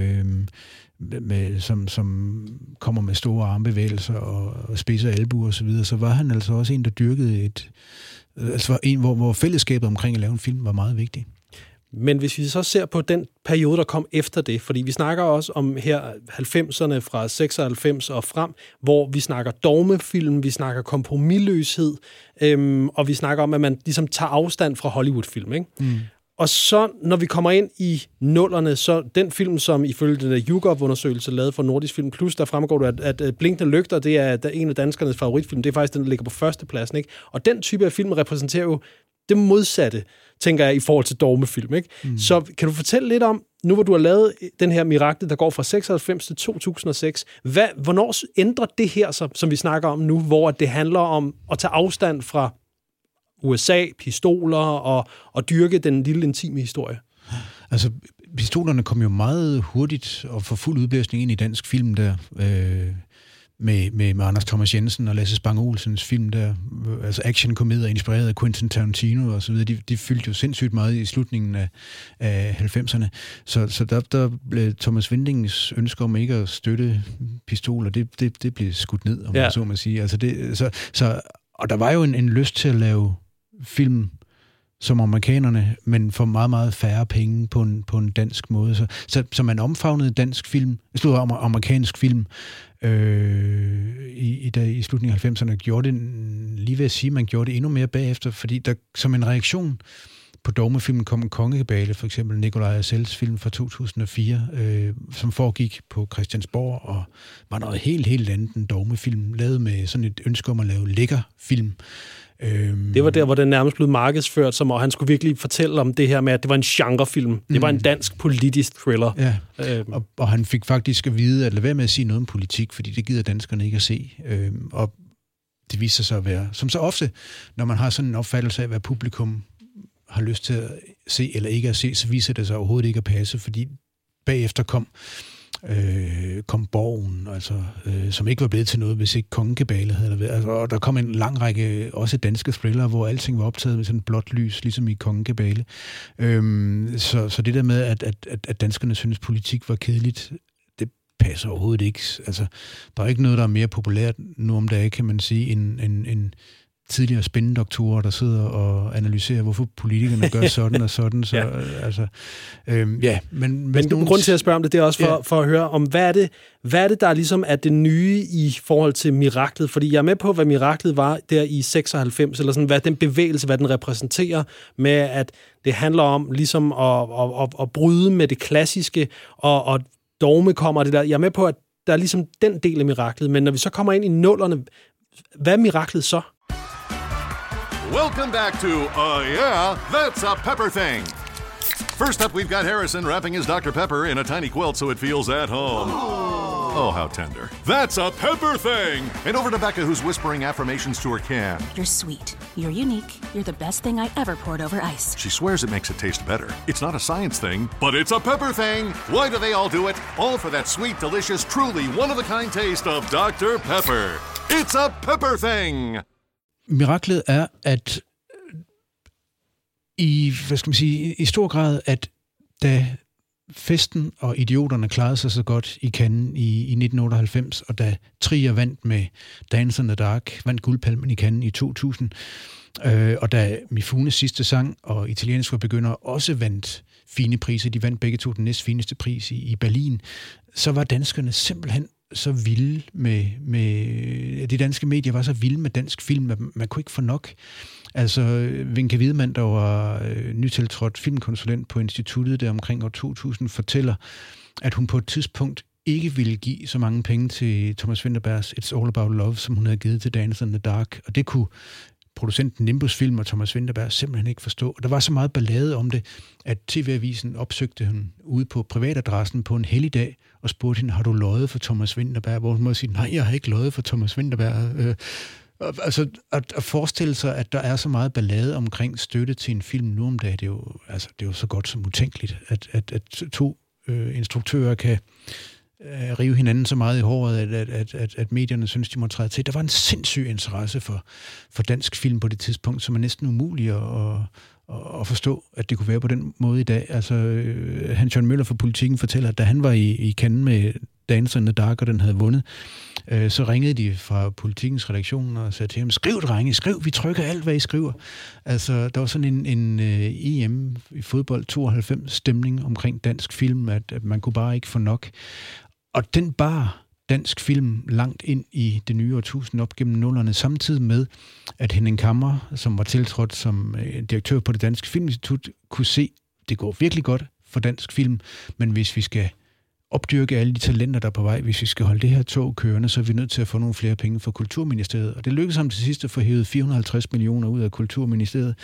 som kommer med store armbevægelser og spidse albuer og så videre, så var han altså også en, der dyrkede hvor fællesskabet omkring at lave en film var meget vigtigt. Men hvis vi så ser på den periode, der kom efter det, fordi vi snakker også om her 90'erne fra 96 og frem, hvor vi snakker dogmefilm, vi snakker kompromisløshed, og vi snakker om, at man ligesom tager afstand fra Hollywood-film, ikke? Og så, når vi kommer ind i 00'erne, så den film, som ifølge den der YouGov-undersøgelse lavet for Nordisk Film Plus, der fremgår det, at Blinkende Lygter, det er en af danskernes favoritfilm. Det er faktisk den, der ligger på førstepladsen, ikke? Og den type af film repræsenterer jo det modsatte, tænker jeg, i forhold til dogmefilm, ikke? Så kan du fortælle lidt om, nu hvor du har lavet den her mirakel, der går fra 96 til 2006, hvornår ændrer det her så, som vi snakker om nu, hvor det handler om at tage afstand fra USA, pistoler og dyrke den lille intime historie? Altså, pistolerne kom jo meget hurtigt og for fuld udblæsning ind i dansk film der. med Anders Thomas Jensen og Lasse Spang Olsens film der, altså actionkomedier inspireret af Quentin Tarantino og så videre, de fyldte jo sindssygt meget i slutningen af 90'erne. Så der blev Thomas Windings ønske om ikke at støtte pistoler, det blev skudt ned, om man så må sige. Altså og der var jo en lyst til at lave film som amerikanerne, men for meget, meget færre penge på en dansk måde. Så man omfavnede dansk film, amerikansk film, i slutningen af 90'erne, gjorde det, lige ved at sige, man gjorde det endnu mere bagefter, fordi der som en reaktion på dogmefilmen kom en Kongekabale, for eksempel Nikolaj Arcels film fra 2004, som foregik på Christiansborg, og var noget helt andet en dogmefilm, lavet med sådan et ønske om at lave lækker film. Det var der, hvor den nærmest blev markedsført, og han skulle virkelig fortælle om det her med, at det var en genrefilm. Det var en dansk politisk thriller. Ja, og han fik faktisk at vide, at lade være med at sige noget om politik, fordi det gider danskerne ikke at se. Og det viser sig at være, som så ofte, når man har sådan en opfattelse af, hvad publikum har lyst til at se eller ikke at se, så viser det sig overhovedet ikke at passe, fordi bagefter kom Borgen, altså, som ikke var blevet til noget, hvis ikke Kongekabale havde været. Altså, og der kom en lang række, også danske thriller, hvor alting var optaget med sådan blåt lys, ligesom i Kongekabale. Så det der med, at danskerne synes politik var kedeligt, det passer overhovedet ikke. Altså, der er ikke noget, der er mere populært nu om dagen, kan man sige, en tidligere spændedoktorer, der sidder og analyserer, hvorfor politikerne gør sådan og sådan. Så, altså, men grund til at spørge om det, det er også for at høre om, hvad er det, der ligesom er det nye i forhold til miraklet? Fordi jeg er med på, hvad miraklet var der i 96, eller sådan, hvad den bevægelse, hvad den repræsenterer, med at det handler om ligesom at bryde med det klassiske, og dogme kommer det der. Jeg er med på, at der er ligesom den del af miraklet, men når vi så kommer ind i nullerne, hvad er miraklet så? Welcome back to, that's a pepper thing. First up, we've got Harrison wrapping his Dr. Pepper in a tiny quilt so it feels at home. Oh, how tender. That's a pepper thing! And over to Becca, who's whispering affirmations to her can. You're sweet. You're unique. You're the best thing I ever poured over ice. She swears it makes it taste better. It's not a science thing, but it's a pepper thing! Why do they all do it? All for that sweet, delicious, truly one-of-a-kind taste of Dr. Pepper. It's a pepper thing! Miraklet er, at i stor grad, at da Festen og Idioterne klarede sig så godt i Cannes i 1998, og da Trier vandt med Dance in the Dark, vandt Guldpalmen i Cannes i 2000, og da Mifunes sidste sang og Italienske begynder også vandt fine priser, de vandt begge to den næstfineste pris i Berlin, så var danskerne simpelthen så vilde med de danske medier var så vilde med dansk film, at man kunne ikke få nok. Altså, Vinke Wiedemann, der var nytiltrådt filmkonsulent på instituttet der omkring år 2000, fortæller, at hun på et tidspunkt ikke ville give så mange penge til Thomas Vinterbergs It's All About Love, som hun havde givet til Dance in the Dark. Og det kunne producenten Nimbus Film og Thomas Vinterberg simpelthen ikke forstå. Og der var så meget ballade om det, at TV-avisen opsøgte hende ude på privatadressen på en helligdag og spurgte hende, har du løjet for Thomas Vinterberg? Hvor hun må sige, nej, jeg har ikke løjet for Thomas Vinterberg. Altså, at forestille sig, at der er så meget ballade omkring støtte til en film nu om dagen, det er jo så godt som utænkeligt, at to instruktører kan rive hinanden så meget i håret, at medierne synes, de må træde til. Der var en sindssyg interesse for dansk film på det tidspunkt, som er næsten umuligt at forstå, at det kunne være på den måde i dag. Altså, Hans Jørgen Møller fra Politikken fortæller, at da han var i Cannes med Dance in the Dark, og den havde vundet, så ringede de fra Politikens redaktion og sagde til ham, skriv, drenge, skriv, vi trykker alt, hvad I skriver. Altså, der var sådan en EM i fodbold 92 stemning omkring dansk film, at man kunne bare ikke få nok. Og den bar dansk film langt ind i det nye årtusind op gennem nullerne, samtidig med, at Henning Kammer, som var tiltrådt som direktør på det Danske Filminstitut, kunne se, det går virkelig godt for dansk film, men hvis vi skal opdyrke alle de talenter, der er på vej, hvis vi skal holde det her tog kørende, så er vi nødt til at få nogle flere penge fra Kulturministeriet. Og det lykkedes ham til sidst at få hævet 450 millioner ud af Kulturministeriet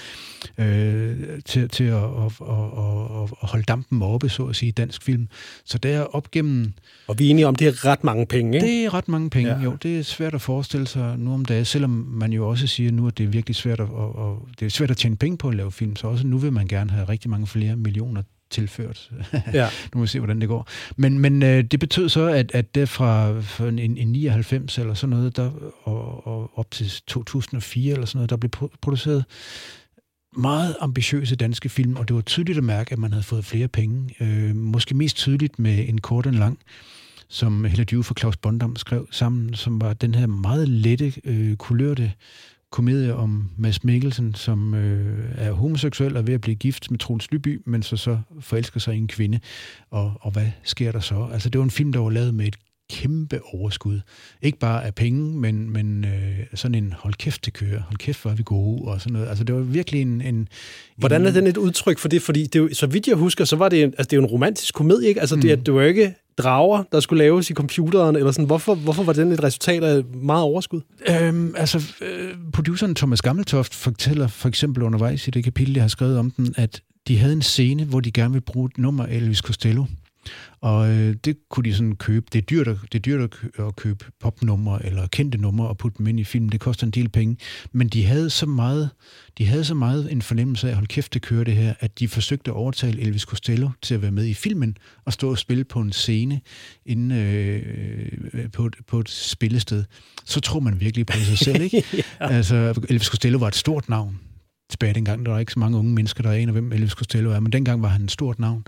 til at holde dampen oppe, så at sige, dansk film. Så der op gennem... Og vi er enige om, det er ret mange penge, ikke? Det er ret mange penge, jo. Det er svært at forestille sig nu om dagen, selvom man jo også siger nu, at det er virkelig svært det er svært at tjene penge på at lave film, så også nu vil man gerne have rigtig mange flere millioner tilført. Ja. Nu må vi se, hvordan det går. Men det betød så, at der fra en 99 eller sådan noget, der, og op til 2004 eller sådan noget, der blev produceret meget ambitiøse danske film, og det var tydeligt at mærke, at man havde fået flere penge. Måske mest tydeligt med En kort en lang, som Hella Juf og Claus Bondam skrev sammen, som var den her meget lette, kulørte komedie om Mads Mikkelsen, som er homoseksuel og ved at blive gift med Troels Lyby, men så forelsker sig i en kvinde. Og hvad sker der så? Altså, det var en film, der var lavet med et kæmpe overskud. Ikke bare af penge, men sådan en hold kæft til køre. Hold kæft, hvor er vi gode, og sådan noget. Altså, det var virkelig en Hvordan er den et udtryk for det? Fordi det jo, så vidt jeg husker, så var det det er jo en romantisk komedie, ikke? Altså, det var ikke drager, der skulle laves i computeren, eller sådan. Hvorfor var den et resultat af meget overskud? Produceren Thomas Gammeltoft fortæller for eksempel undervejs i det kapitel, jeg har skrevet om den, at de havde en scene, hvor de gerne ville bruge et nummer af Elvis Costello. Og det kunne de sådan købe. Det er dyrt at købe popnumre eller kendte numre og putte dem ind i filmen. Det koster en del penge. Men de havde så meget en fornemmelse af, hold kæft, det kører det her, at de forsøgte at overtale Elvis Costello til at være med i filmen og stå og spille på en scene inde på et spillested. Så tror man virkelig på sig selv, ikke? Ja. Altså, Elvis Costello var et stort navn. Tilbage dengang, der var ikke så mange unge mennesker, der aner, hvem Elvis Costello er, men dengang var han et stort navn.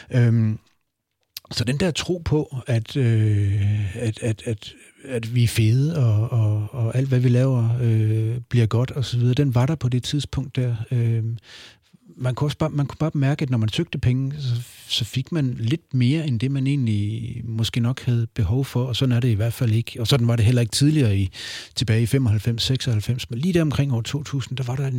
Så den der tro på, at vi er fede, og alt, hvad vi laver, bliver godt, og så videre, den var der på det tidspunkt der. Man kunne bare mærke, at når man søgte penge, så fik man lidt mere, end det man egentlig måske nok havde behov for, og sådan er det i hvert fald ikke. Og sådan var det heller ikke tidligere tilbage i 95, 96, men lige der omkring år 2000, der var der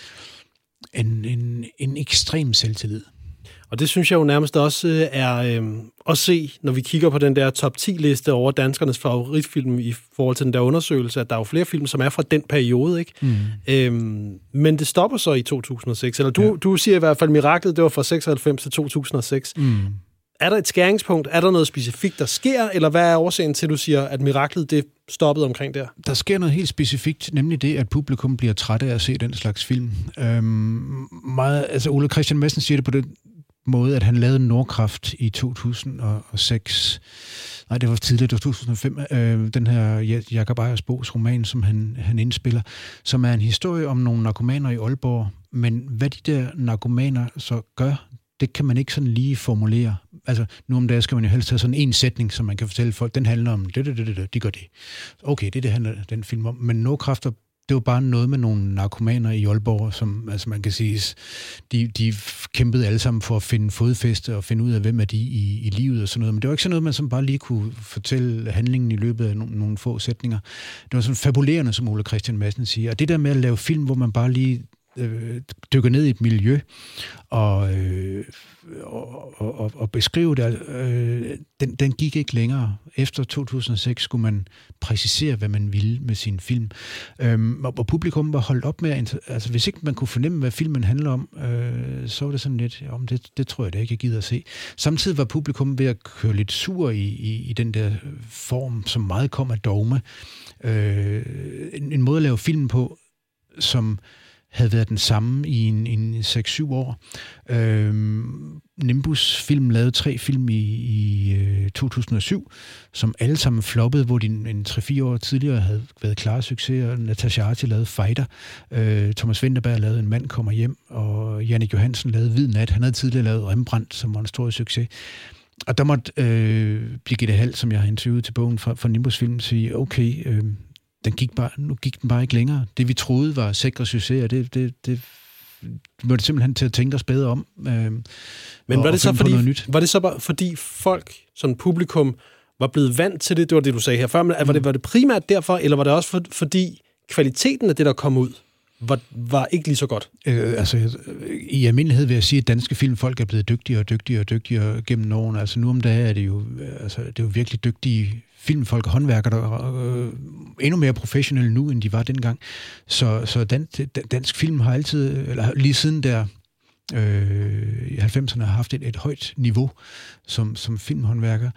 en ekstrem selvtillid. Og det synes jeg jo nærmest også er at se, når vi kigger på den der top 10-liste over danskernes favoritfilm i forhold til den der undersøgelse, at der er jo flere film, som er fra den periode, ikke? Men det stopper så i 2006. Eller du siger i hvert fald, miraklet, det var fra 96 til 2006. Er der et skæringspunkt? Er der noget specifikt, der sker? Eller hvad er årsagen til, at du siger, at miraklet det stoppede omkring der? Der sker noget helt specifikt, nemlig det, at publikum bliver træt af at se den slags film. Ole Christian Madsen siger det på den måde, at han lavede Nordkraft i 2006. Nej, det var tidligere, det var 2005. Den her Jakob Ejersbos roman, som han indspiller, som er en historie om nogle narkomaner i Aalborg. Men hvad de der narkomaner så gør, det kan man ikke sådan lige formulere. Altså, nu om dagen skal man jo helst have sådan en sætning, som man kan fortælle folk, den handler om det, de gør det. Okay, det handler den film om. Men Nordkræfter, det var bare noget med nogle narkomaner i Aalborg, som altså man kan sige, de kæmpede alle sammen for at finde fodfæste og finde ud af, hvem er de i livet og sådan noget. Men det var ikke sådan noget, man som bare lige kunne fortælle handlingen i løbet af nogle få sætninger. Det var sådan fabulerende, som Ole Christian Madsen siger. Og det der med at lave film, hvor man bare lige dykker ned i et miljø og beskrive det, den gik ikke længere. Efter 2006 skulle man præcisere, hvad man ville med sin film. Og publikum var holdt op med, altså hvis ikke man kunne fornemme, hvad filmen handler om, så var det sådan lidt, det tror jeg da ikke, jeg gider at se. Samtidig var publikum ved at køre lidt sur i den der form, som meget kom af dogme. En måde at lave film på, som havde været den samme i en 6-7 år. Nimbus Film lavede 3 film i 2007, som alle sammen floppede, hvor de en 3-4 år tidligere havde været klare succeser. Natasha Arti lavede Fighter, Thomas Vinterberg lavede En mand kommer hjem, og Jannik Johansen lavede Hvid nat. Han havde tidligere lavet Rembrandt, som var en stor succes. Og der måtte Birgitte Hald, som jeg har interviewet til bogen fra Nimbus Film, sige, okay, nu gik den bare ikke længere. Det vi troede var sikre succeser, det måtte simpelthen til at tænke os bedre om. Men var det så bare fordi folk, sådan publikum, var blevet vant til det? Det var det, du sagde her før. Men var det primært derfor, eller var det også fordi kvaliteten af det, der kom ud, var ikke lige så godt? I almindelighed vil jeg sige, at danske filmfolk er blevet dygtigere og dygtigere og dygtigere gennem årene. Altså nu om dagen er det jo, det er jo virkelig dygtige filmfolk og håndværkere, der endnu mere professionelle nu, end de var dengang. Så dansk film har altid, eller lige siden der i 90'erne, har haft et højt niveau som filmhåndværker.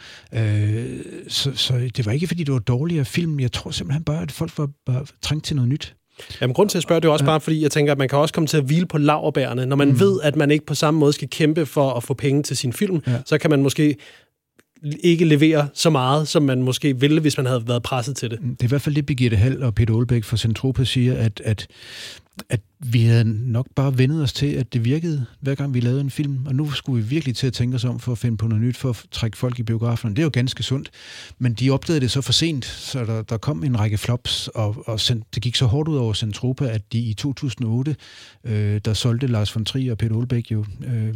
Så det var ikke, fordi det var dårligere film. Jeg tror simpelthen bare, at folk var trængt til noget nyt. Jamen, grund til at spørge, det er også bare, fordi jeg tænker, at man kan også komme til at hvile på laurbærrene. Når man ved, at man ikke på samme måde skal kæmpe for at få penge til sin film, så kan man måske ikke levere så meget, som man måske ville, hvis man havde været presset til det. Det er i hvert fald det, Birgitte Hald og Peter Aalbæk fra Zentropa siger, at vi havde nok bare vendet os til, at det virkede, hver gang vi lavede en film, og nu skulle vi virkelig til at tænke os om for at finde på noget nyt, for at trække folk i biograferne. Det er jo ganske sundt, men de opdagede det så for sent, så der kom en række flops, og det gik så hårdt ud over Zentropa, at de i 2008, der solgte Lars von Trier og Peter Aalbæk jo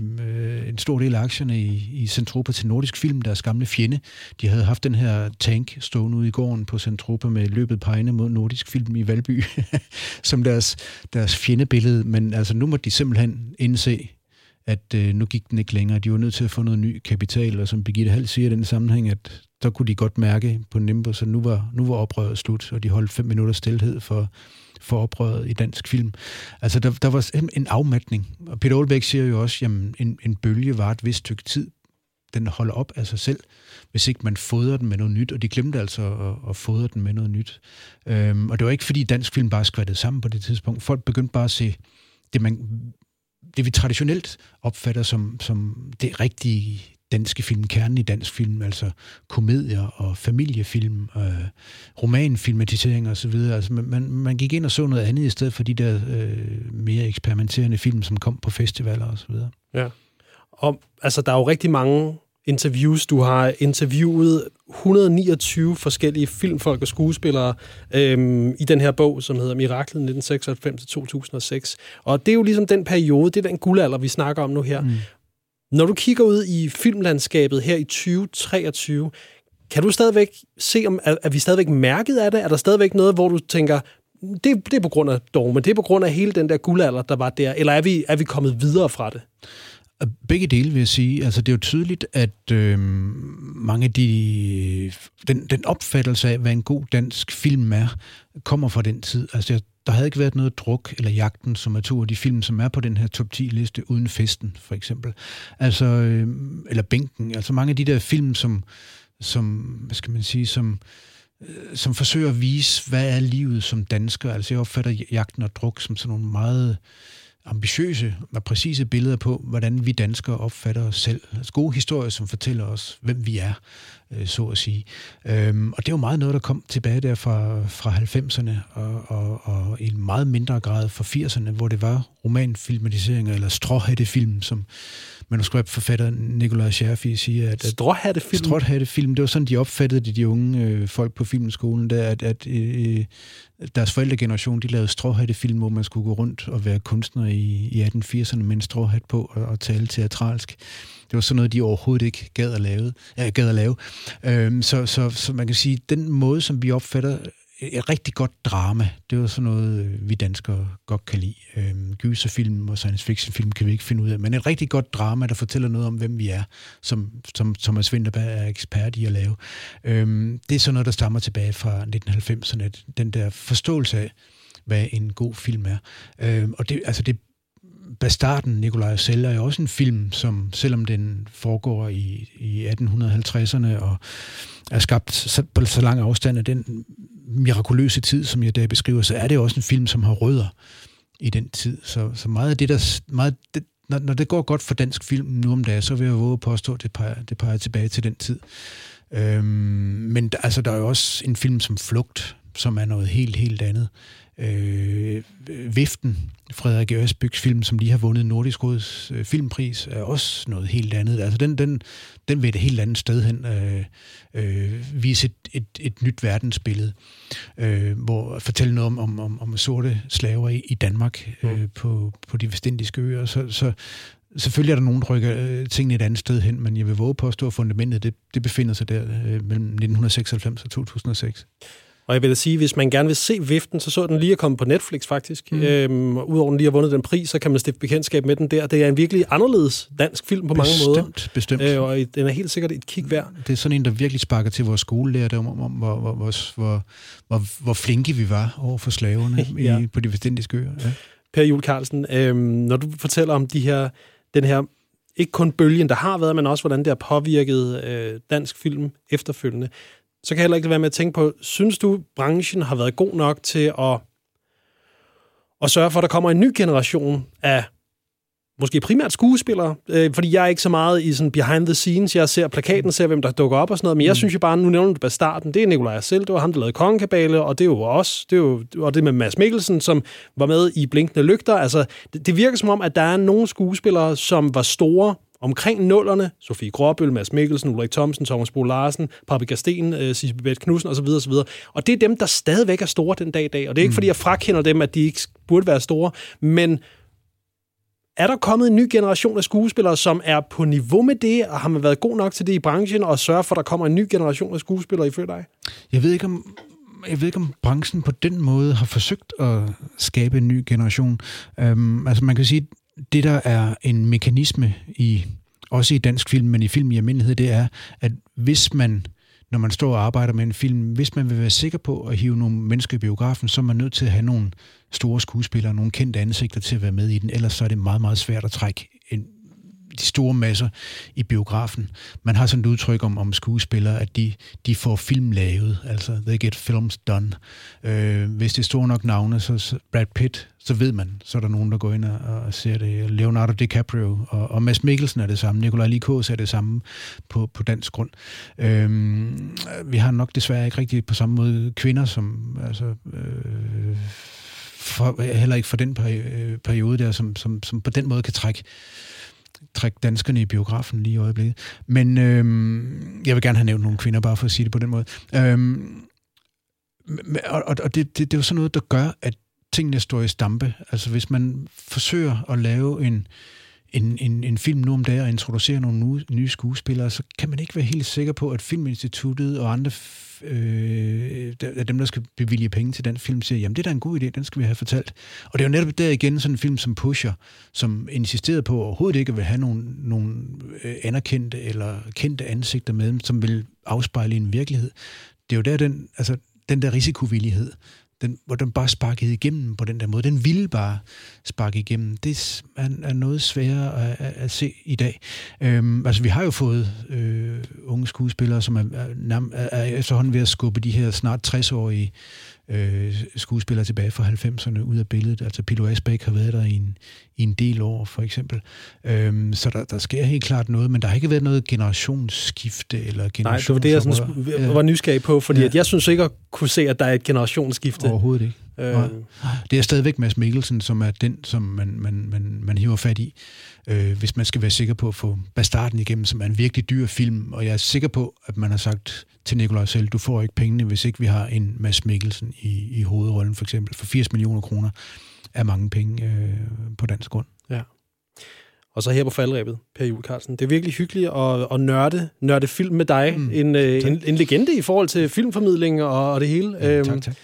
en stor del af aktierne i Zentropa til Nordisk Film, deres gamle fjende. De havde haft den her tank stående ude i gården på Zentropa med løbet pegende mod Nordisk Film i Valby, som deres fjendebillede, men altså nu må de simpelthen indse, at nu gik den ikke længere. De var nødt til at få noget ny kapital, og som Birgitte Hald siger i den sammenhæng, at der kunne de godt mærke på Nimbus, at nu var oprøret slut, og de holdt 5 minutter stilhed for oprøret i dansk film. Altså der var en afmatning, og Peter Aalbæk siger jo også, jamen en bølge var et vist stykke tid. Den holder op af sig selv, hvis ikke man fodrer den med noget nyt, og de glemte altså at fodre den med noget nyt. Og det var ikke, fordi dansk film bare skvattede sammen på det tidspunkt. Folk begyndte bare at se det vi traditionelt opfatter som det rigtige danske film, kernen i dansk film, altså komedier og familiefilm, romanfilmatiseringer osv. Altså man gik ind og så noget andet i stedet for de der mere eksperimenterende film, som kom på festivaler osv. Ja, og altså der er jo rigtig mange interviews. Du har interviewet 129 forskellige filmfolk og skuespillere i den her bog, som hedder Miraklet 1996-2006. Og det er jo ligesom den periode, det er den guldalder, vi snakker om nu her. Når du kigger ud i filmlandskabet her i 2023, kan du stadigvæk se, om er vi stadigvæk mærket af det? Er der stadigvæk noget, hvor du tænker, det er på grund af Dogme, det er på grund af hele den der guldalder, der var der, eller er vi kommet videre fra det? Begge dele vil jeg sige. Altså det er jo tydeligt, at mange af den opfattelse af, hvad en god dansk film er, kommer fra den tid. Altså der havde ikke været noget Druk eller Jagten, som er 2 af de film, som er på den her top 10-liste, uden Festen, for eksempel. Altså, eller Bænken. Altså mange af de der film, som hvad skal man sige, som forsøger at vise, hvad er livet som dansker. Altså jeg opfatter Jagten og Druk som sådan nogle meget ambitiøse og præcise billeder på, hvordan vi danskere opfatter os selv. Altså gode historier, som fortæller os, hvem vi er, så at sige. Og det er jo meget noget, der kom tilbage der fra 90'erne, og i en meget mindre grad fra 80'erne, hvor det var romanfilmatiseringer, eller stråhattefilm, som manuskriptforfatter Nikolaj Scherfig siger, at stråhattefilm, det var sådan, de opfattede de unge folk på filmskolen, der, at deres forældregeneration, de lavede stråhattefilm, hvor man skulle gå rundt og være kunstner i 1880'erne med en stråhat på og tale teatralsk. Det var sådan noget, de overhovedet ikke gad at lave. Så man kan sige, den måde, som vi opfatter et rigtig godt drama, det var sådan noget, vi danskere godt kan lide. Gyserfilm og science fiction-film kan vi ikke finde ud af, men et rigtig godt drama, der fortæller noget om, hvem vi er, som Thomas Vinterberg er ekspert i at lave. Det er sådan noget, der stammer tilbage fra 1990'erne, den der forståelse af, hvad en god film er. Og det Bastarden, Nikolaj Sælger, er også en film, som selvom den foregår i 1850'erne og er skabt på så lang afstand af den mirakuløse tid, som jeg der beskriver, så er det også en film, som har rødder i den tid. Så meget af det, når det går godt for dansk film nu om dagen, så vil jeg våge at påstå, at det peger tilbage til den tid. Men altså, der er jo også en film som Flugt, som er noget helt, helt andet. Viften, Frederik Ørsbøgs film, som lige har vundet Nordisk Råds filmpris, er også noget helt andet. Altså den vil et helt andet sted hen vise et nyt verdensbillede, hvor fortælle noget om sorte slaver i Danmark på de vestindiske øer. Så selvfølgelig er der nogen, der rykker tingene et andet sted hen, men jeg vil våge påstå, at fundamentet det befinder sig der mellem 1996 og 2006. Og jeg vil da sige, hvis man gerne vil se Viften, så den lige at komme på Netflix faktisk. Udover den lige har vundet den pris, så kan man stifte bekendtskab med den der. Det er en virkelig anderledes dansk film på mange måder. Bestemt. Og den er helt sikkert et kig værd. Det er sådan en, der virkelig sparker til vores skolelærer om hvor flinke vi var over for slaverne på de vestindiske øer. Ja. Per Juul Carlsen, når du fortæller om den her, ikke kun bølgen, der har været, men også hvordan det har påvirket dansk film efterfølgende, så kan jeg heller ikke være med at tænke på, synes du, branchen har været god nok til at og sørge for, at der kommer en ny generation af måske primært skuespillere, fordi jeg er ikke så meget i sådan behind the scenes. Jeg ser plakaten, ser hvem der dukker op og sådan noget, men jeg synes jo bare, nu nævner du bare starten, det er Nikolaj selv, det var ham, der lavede Kongekabale, og det er jo os, og det med Mads Mikkelsen, som var med i Blinkende Lygter. Altså, det virker som om, at der er nogle skuespillere, som var store omkring nullerne, Sofie Gråbøl, Mads Mikkelsen, Ulrik Thomsen, Thomas Bo Larsen, Paprika Sten, Sisse Babett Knudsen osv. osv. Og det er dem, der stadigvæk er store den dag i dag. Og det er ikke, fordi jeg frakender dem, at de ikke burde være store, men er der kommet en ny generation af skuespillere, som er på niveau med det, og har man været god nok til det i branchen, og sørge for, at der kommer en ny generation af skuespillere ifølge dig? Jeg ved ikke, om branchen på den måde har forsøgt at skabe en ny generation. Altså man kan sige, det der er en mekanisme også i dansk film, men i film i almindelighed, det er, at hvis man, når man står og arbejder med en film, hvis man vil være sikker på at hive nogle mennesker i biografen, så er man nødt til at have nogle store skuespillere, nogle kendte ansigter til at være med i den, ellers så er det meget, meget svært at trække de store masser i biografen. Man har sådan et udtryk om skuespillere, at de får film lavet, altså they get films done. Hvis det er store nok navne, så Brad Pitt, så ved man, så er der nogen, der går ind og ser det. Leonardo DiCaprio og Mads Mikkelsen er det samme, Nikolaj Likås er det samme på dansk grund. Vi har nok desværre ikke rigtig på samme måde kvinder, som heller ikke for den periode der, som på den måde kan trække danskerne i biografen lige i øjeblikket. Men jeg vil gerne have nævnt nogle kvinder, bare for at sige det på den måde. Og det er jo sådan noget, der gør, at tingene står i stampe. Altså hvis man forsøger at lave en film nu om dagen og introducere nogle nye skuespillere, så kan man ikke være helt sikker på, at Filminstituttet og andre dem, der skal bevilge penge til den film, siger, jamen det er da en god idé, den skal vi have fortalt. Og det er jo netop der igen sådan en film som Pusher, som insisterede på overhovedet ikke at vil have nogle anerkendte eller kendte ansigter med, som vil afspejle en virkelighed. Det er jo der den der risikovillighed, hvor den bare sparkede igennem på den der måde. Den ville bare sparke igennem. Det er noget sværere at se i dag. Altså, vi har jo fået unge skuespillere, som er efterhånden ved at skubbe de her snart 60-årige skuespillere tilbage fra 90'erne ud af billedet. Altså, Pilo Asbæk har været der i en del år, for eksempel. Så der sker helt klart noget, men der har ikke været noget generationsskifte eller generationsskifte. Nej, det var det, jeg var nysgerrig på, fordi at jeg synes ikke at kunne se, at der er et generationsskifte. Overhovedet ikke. Det er stadigvæk Mads Mikkelsen, som er den, som man hiver fat i, hvis man skal være sikker på at få Bastarden igennem, som er en virkelig dyr film, og jeg er sikker på, at man har sagt til Nikolaj selv, du får ikke pengene, hvis ikke vi har en Mads Mikkelsen i hovedrollen, for eksempel, for 80 millioner kroner er mange penge på dansk grund. Ja. Og så her på faldrebet, Per Juul Carlsen. Det er virkelig hyggeligt at nørde film med dig. En legende i forhold til filmformidling og det hele. Ja, tak.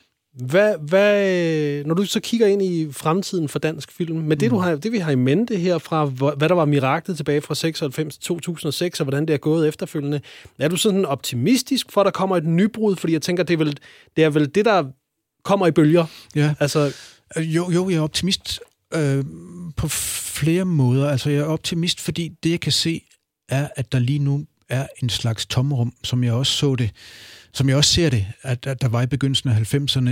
Når du så kigger ind i fremtiden for dansk film, med det vi har i mente her fra, hvad der var miraklet tilbage fra 96 til 2006, og hvordan det er gået efterfølgende, er du sådan optimistisk for, at der kommer et nybrud? Fordi jeg tænker, det er vel det, der kommer i bølger. Ja. Altså, jo, jeg er optimist på flere måder. Altså, jeg er optimist, fordi det, jeg kan se, er, at der lige nu er en slags tomrum, som jeg også ser det, at der var i begyndelsen af 90'erne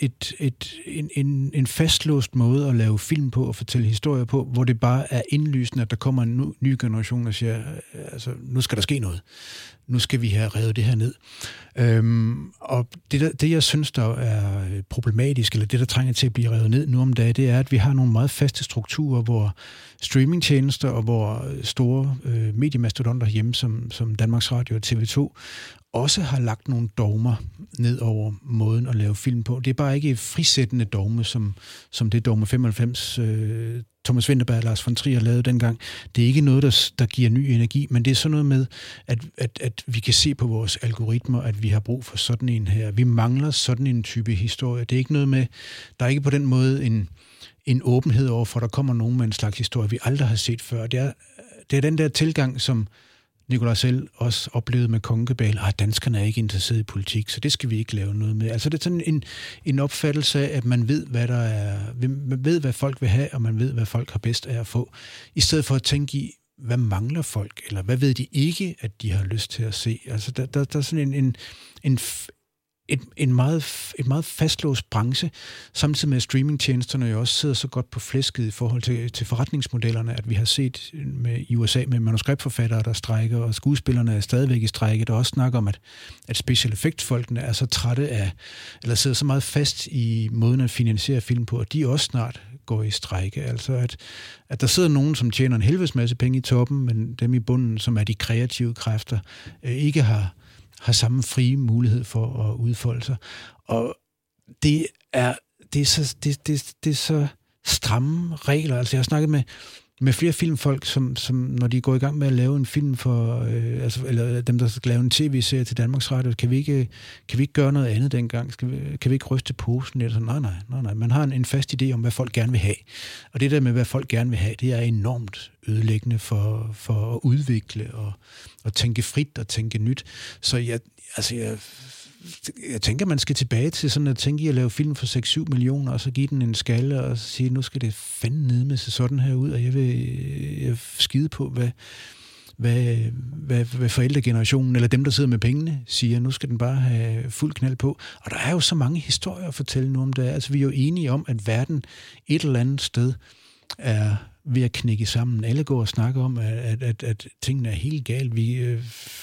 en fastlåst måde at lave film på og fortælle historier på, hvor det bare er indlysende, at der kommer en ny generation og siger, altså, nu skal der ske noget. Nu skal vi have revet det her ned. Og det, jeg synes, der er problematisk, eller det, der trænger til at blive revet ned nu om dagen, det er, at vi har nogle meget faste strukturer, hvor streamingtjenester og hvor store mediemastodonter hjemme, som Danmarks Radio og TV2, også har lagt nogle dogmer ned over måden at lave film på. Det er bare ikke et frisættende dogme, som det dogme 95, Thomas Vinterberg og Lars von Trier lavede dengang. Det er ikke noget, der giver ny energi, men det er sådan noget med, at vi kan se på vores algoritmer, at vi har brug for sådan en her. Vi mangler sådan en type historie. Det er ikke noget med, der er ikke på den måde en åbenhed over for, at der kommer nogen med en slags historie, vi aldrig har set før. Det er den der tilgang, som Nikolaj selv også oplevede med Kongekabale. Danskerne er ikke interesseret i politik, så det skal vi ikke lave noget med. Altså det er sådan en opfattelse af, at man ved, man ved, hvad folk vil have, og man ved, hvad folk har bedst af at få. I stedet for at tænke i, hvad mangler folk, eller hvad ved de ikke, at de har lyst til at se. Altså der er sådan en meget fastlåst branche, samtidig med streamingtjenesterne jo også sidder så godt på flæsket i forhold til forretningsmodellerne, at vi har set i USA med manuskriptforfattere, der strejker, og skuespillerne er stadigvæk i strejke, der også snakker om, at special effects-folkene er så trætte af, eller sidder så meget fast i måden at finansiere film på, at de også snart går i strejke. Altså at der sidder nogen, som tjener en helvedes masse penge i toppen, men dem i bunden, som er de kreative kræfter, ikke har samme frie mulighed for at udfolde sig. Og det er så stramme regler. Altså jeg har snakket med flere filmfolk, som når de går i gang med at lave en film for, eller dem, der skal lave en tv-serie til Danmarks Radio, kan vi ikke gøre noget andet dengang? Kan vi ikke ryste posen? Eller sådan? Nej. Man har en fast idé om, hvad folk gerne vil have. Og det der med, hvad folk gerne vil have, det er enormt ødelæggende for at udvikle og tænke frit og tænke nyt. Så jeg tænker, man skal tilbage til sådan at tænke i at lave film for 6-7 millioner, og så give den en skalle, og så sige, nu skal det fandme ned med sådan her ud, og jeg vil skide på, hvad forældregenerationen, eller dem, der sidder med pengene, siger, nu skal den bare have fuld knald på. Og der er jo så mange historier at fortælle nu om det. Altså, vi er jo enige om, at verden et eller andet sted er ved at knække sammen. Alle går og snakker om, at tingene er helt galt. Vi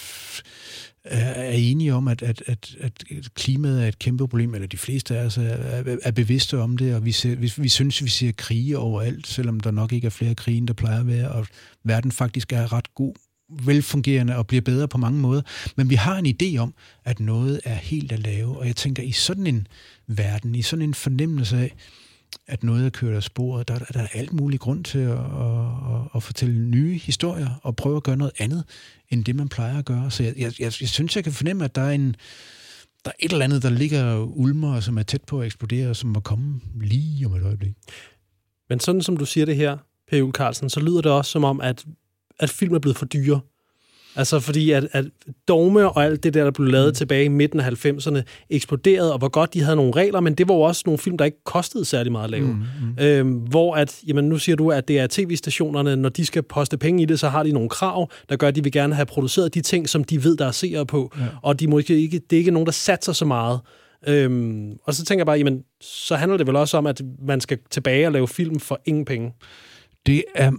er enige om, at klimaet er et kæmpe problem, eller de fleste af os er bevidste om det, og vi synes, vi ser krige overalt, selvom der nok ikke er flere krige, end der plejer at være, og verden faktisk er ret god, velfungerende og bliver bedre på mange måder. Men vi har en idé om, at noget er helt at lave, og jeg tænker, i sådan en verden, i sådan en fornemmelse af, at noget er kørt af sporet, der er alt mulig grund til at fortælle nye historier og prøve at gøre noget andet, end det man plejer at gøre. Så jeg synes, jeg kan fornemme, at der er et eller andet, der ligger ulmer, som er tæt på at eksplodere, og som må komme lige om et øjeblik. Men sådan som du siger det her, Per Juul Carlsen, så lyder det også som om, at film er blevet for dyre. Altså fordi at Dogme og alt det der blev lavet tilbage i midten af 90'erne, eksploderede, og hvor godt de havde nogle regler, men det var jo også nogle film, der ikke kostede særlig meget at lave. Hvor at, jamen nu siger du, at det er tv-stationerne, når de skal poste penge i det, så har de nogle krav, der gør, at de vil gerne have produceret de ting, som de ved, der er seere på, og de måske ikke, det er ikke nogen, der satser så meget. Og så tænker jeg bare, jamen, så handler det vel også om, at man skal tilbage og lave film for ingen penge. Det er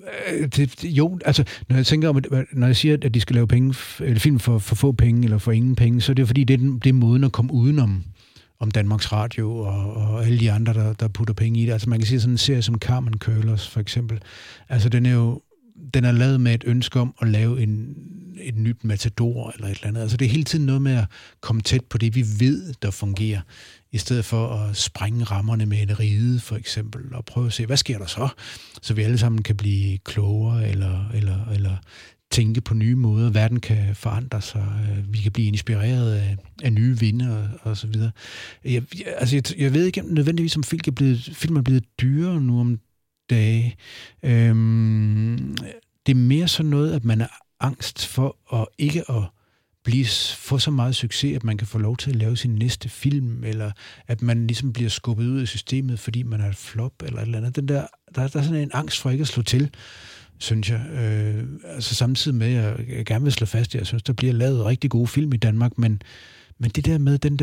jo, altså, når jeg siger, at de skal lave film for få penge, eller for ingen penge, så er det fordi, det er måden at komme udenom om Danmarks Radio og alle de andre, der putter penge i det. Altså man kan sige sådan en serie som Carmen Curlers, for eksempel. Altså den er lavet med et ønske om at lave et nyt Matador eller et eller andet. Altså det er hele tiden noget med at komme tæt på det, vi ved, der fungerer, i stedet for at sprænge rammerne med en ride, for eksempel, og prøve at se, hvad sker der så vi alle sammen kan blive klogere, eller tænke på nye måder. Verden kan forandre sig, vi kan blive inspireret af nye vinde, og så videre. Jeg ved ikke nødvendigvis, om film er blevet dyrere nu om dage. Det er mere sådan noget, at man er angst for ikke at få så meget succes, at man kan få lov til at lave sin næste film, eller at man ligesom bliver skubbet ud af systemet, fordi man er et flop, eller et eller andet. Der er sådan en angst for ikke at slå til, synes jeg. Altså samtidig med, at jeg gerne vil slå fast, jeg synes, der bliver lavet rigtig gode film i Danmark, men det der med den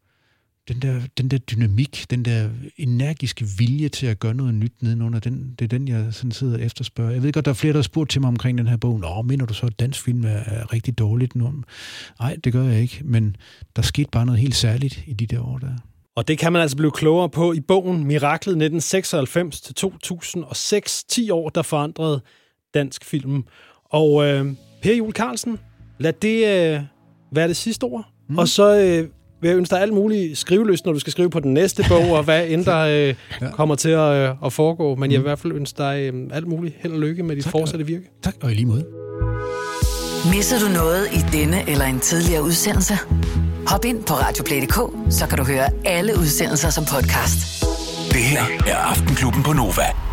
der dynamik, den der energiske vilje til at gøre noget nyt nedenunder, det er den, jeg sådan sidder og efterspørger. Jeg ved godt, der er flere, der har spurgt til mig omkring den her bog. Mener du så, at dansk film er rigtig dårligt nu? Nej, det gør jeg ikke, men der skete bare noget helt særligt i de der år der. Og det kan man altså blive klogere på i bogen Miraklet 1996-2006. 10 år, der forandrede dansk film. Og Per Juul Carlsen, lad det være det sidste ord. Og så vil jeg ønske dig alt muligt skrivelyst, når du skal skrive på den næste bog, og hvad end der kommer til at foregå. Men jeg vil i hvert fald ønske dig alt muligt held og lykke med dit fortsatte virke. Tak, og i lige måde. Misser du noget i denne eller en tidligere udsendelse? Hop ind på radioplay.dk, så kan du høre alle udsendelser som podcast. Det her er Aftenklubben på Nova.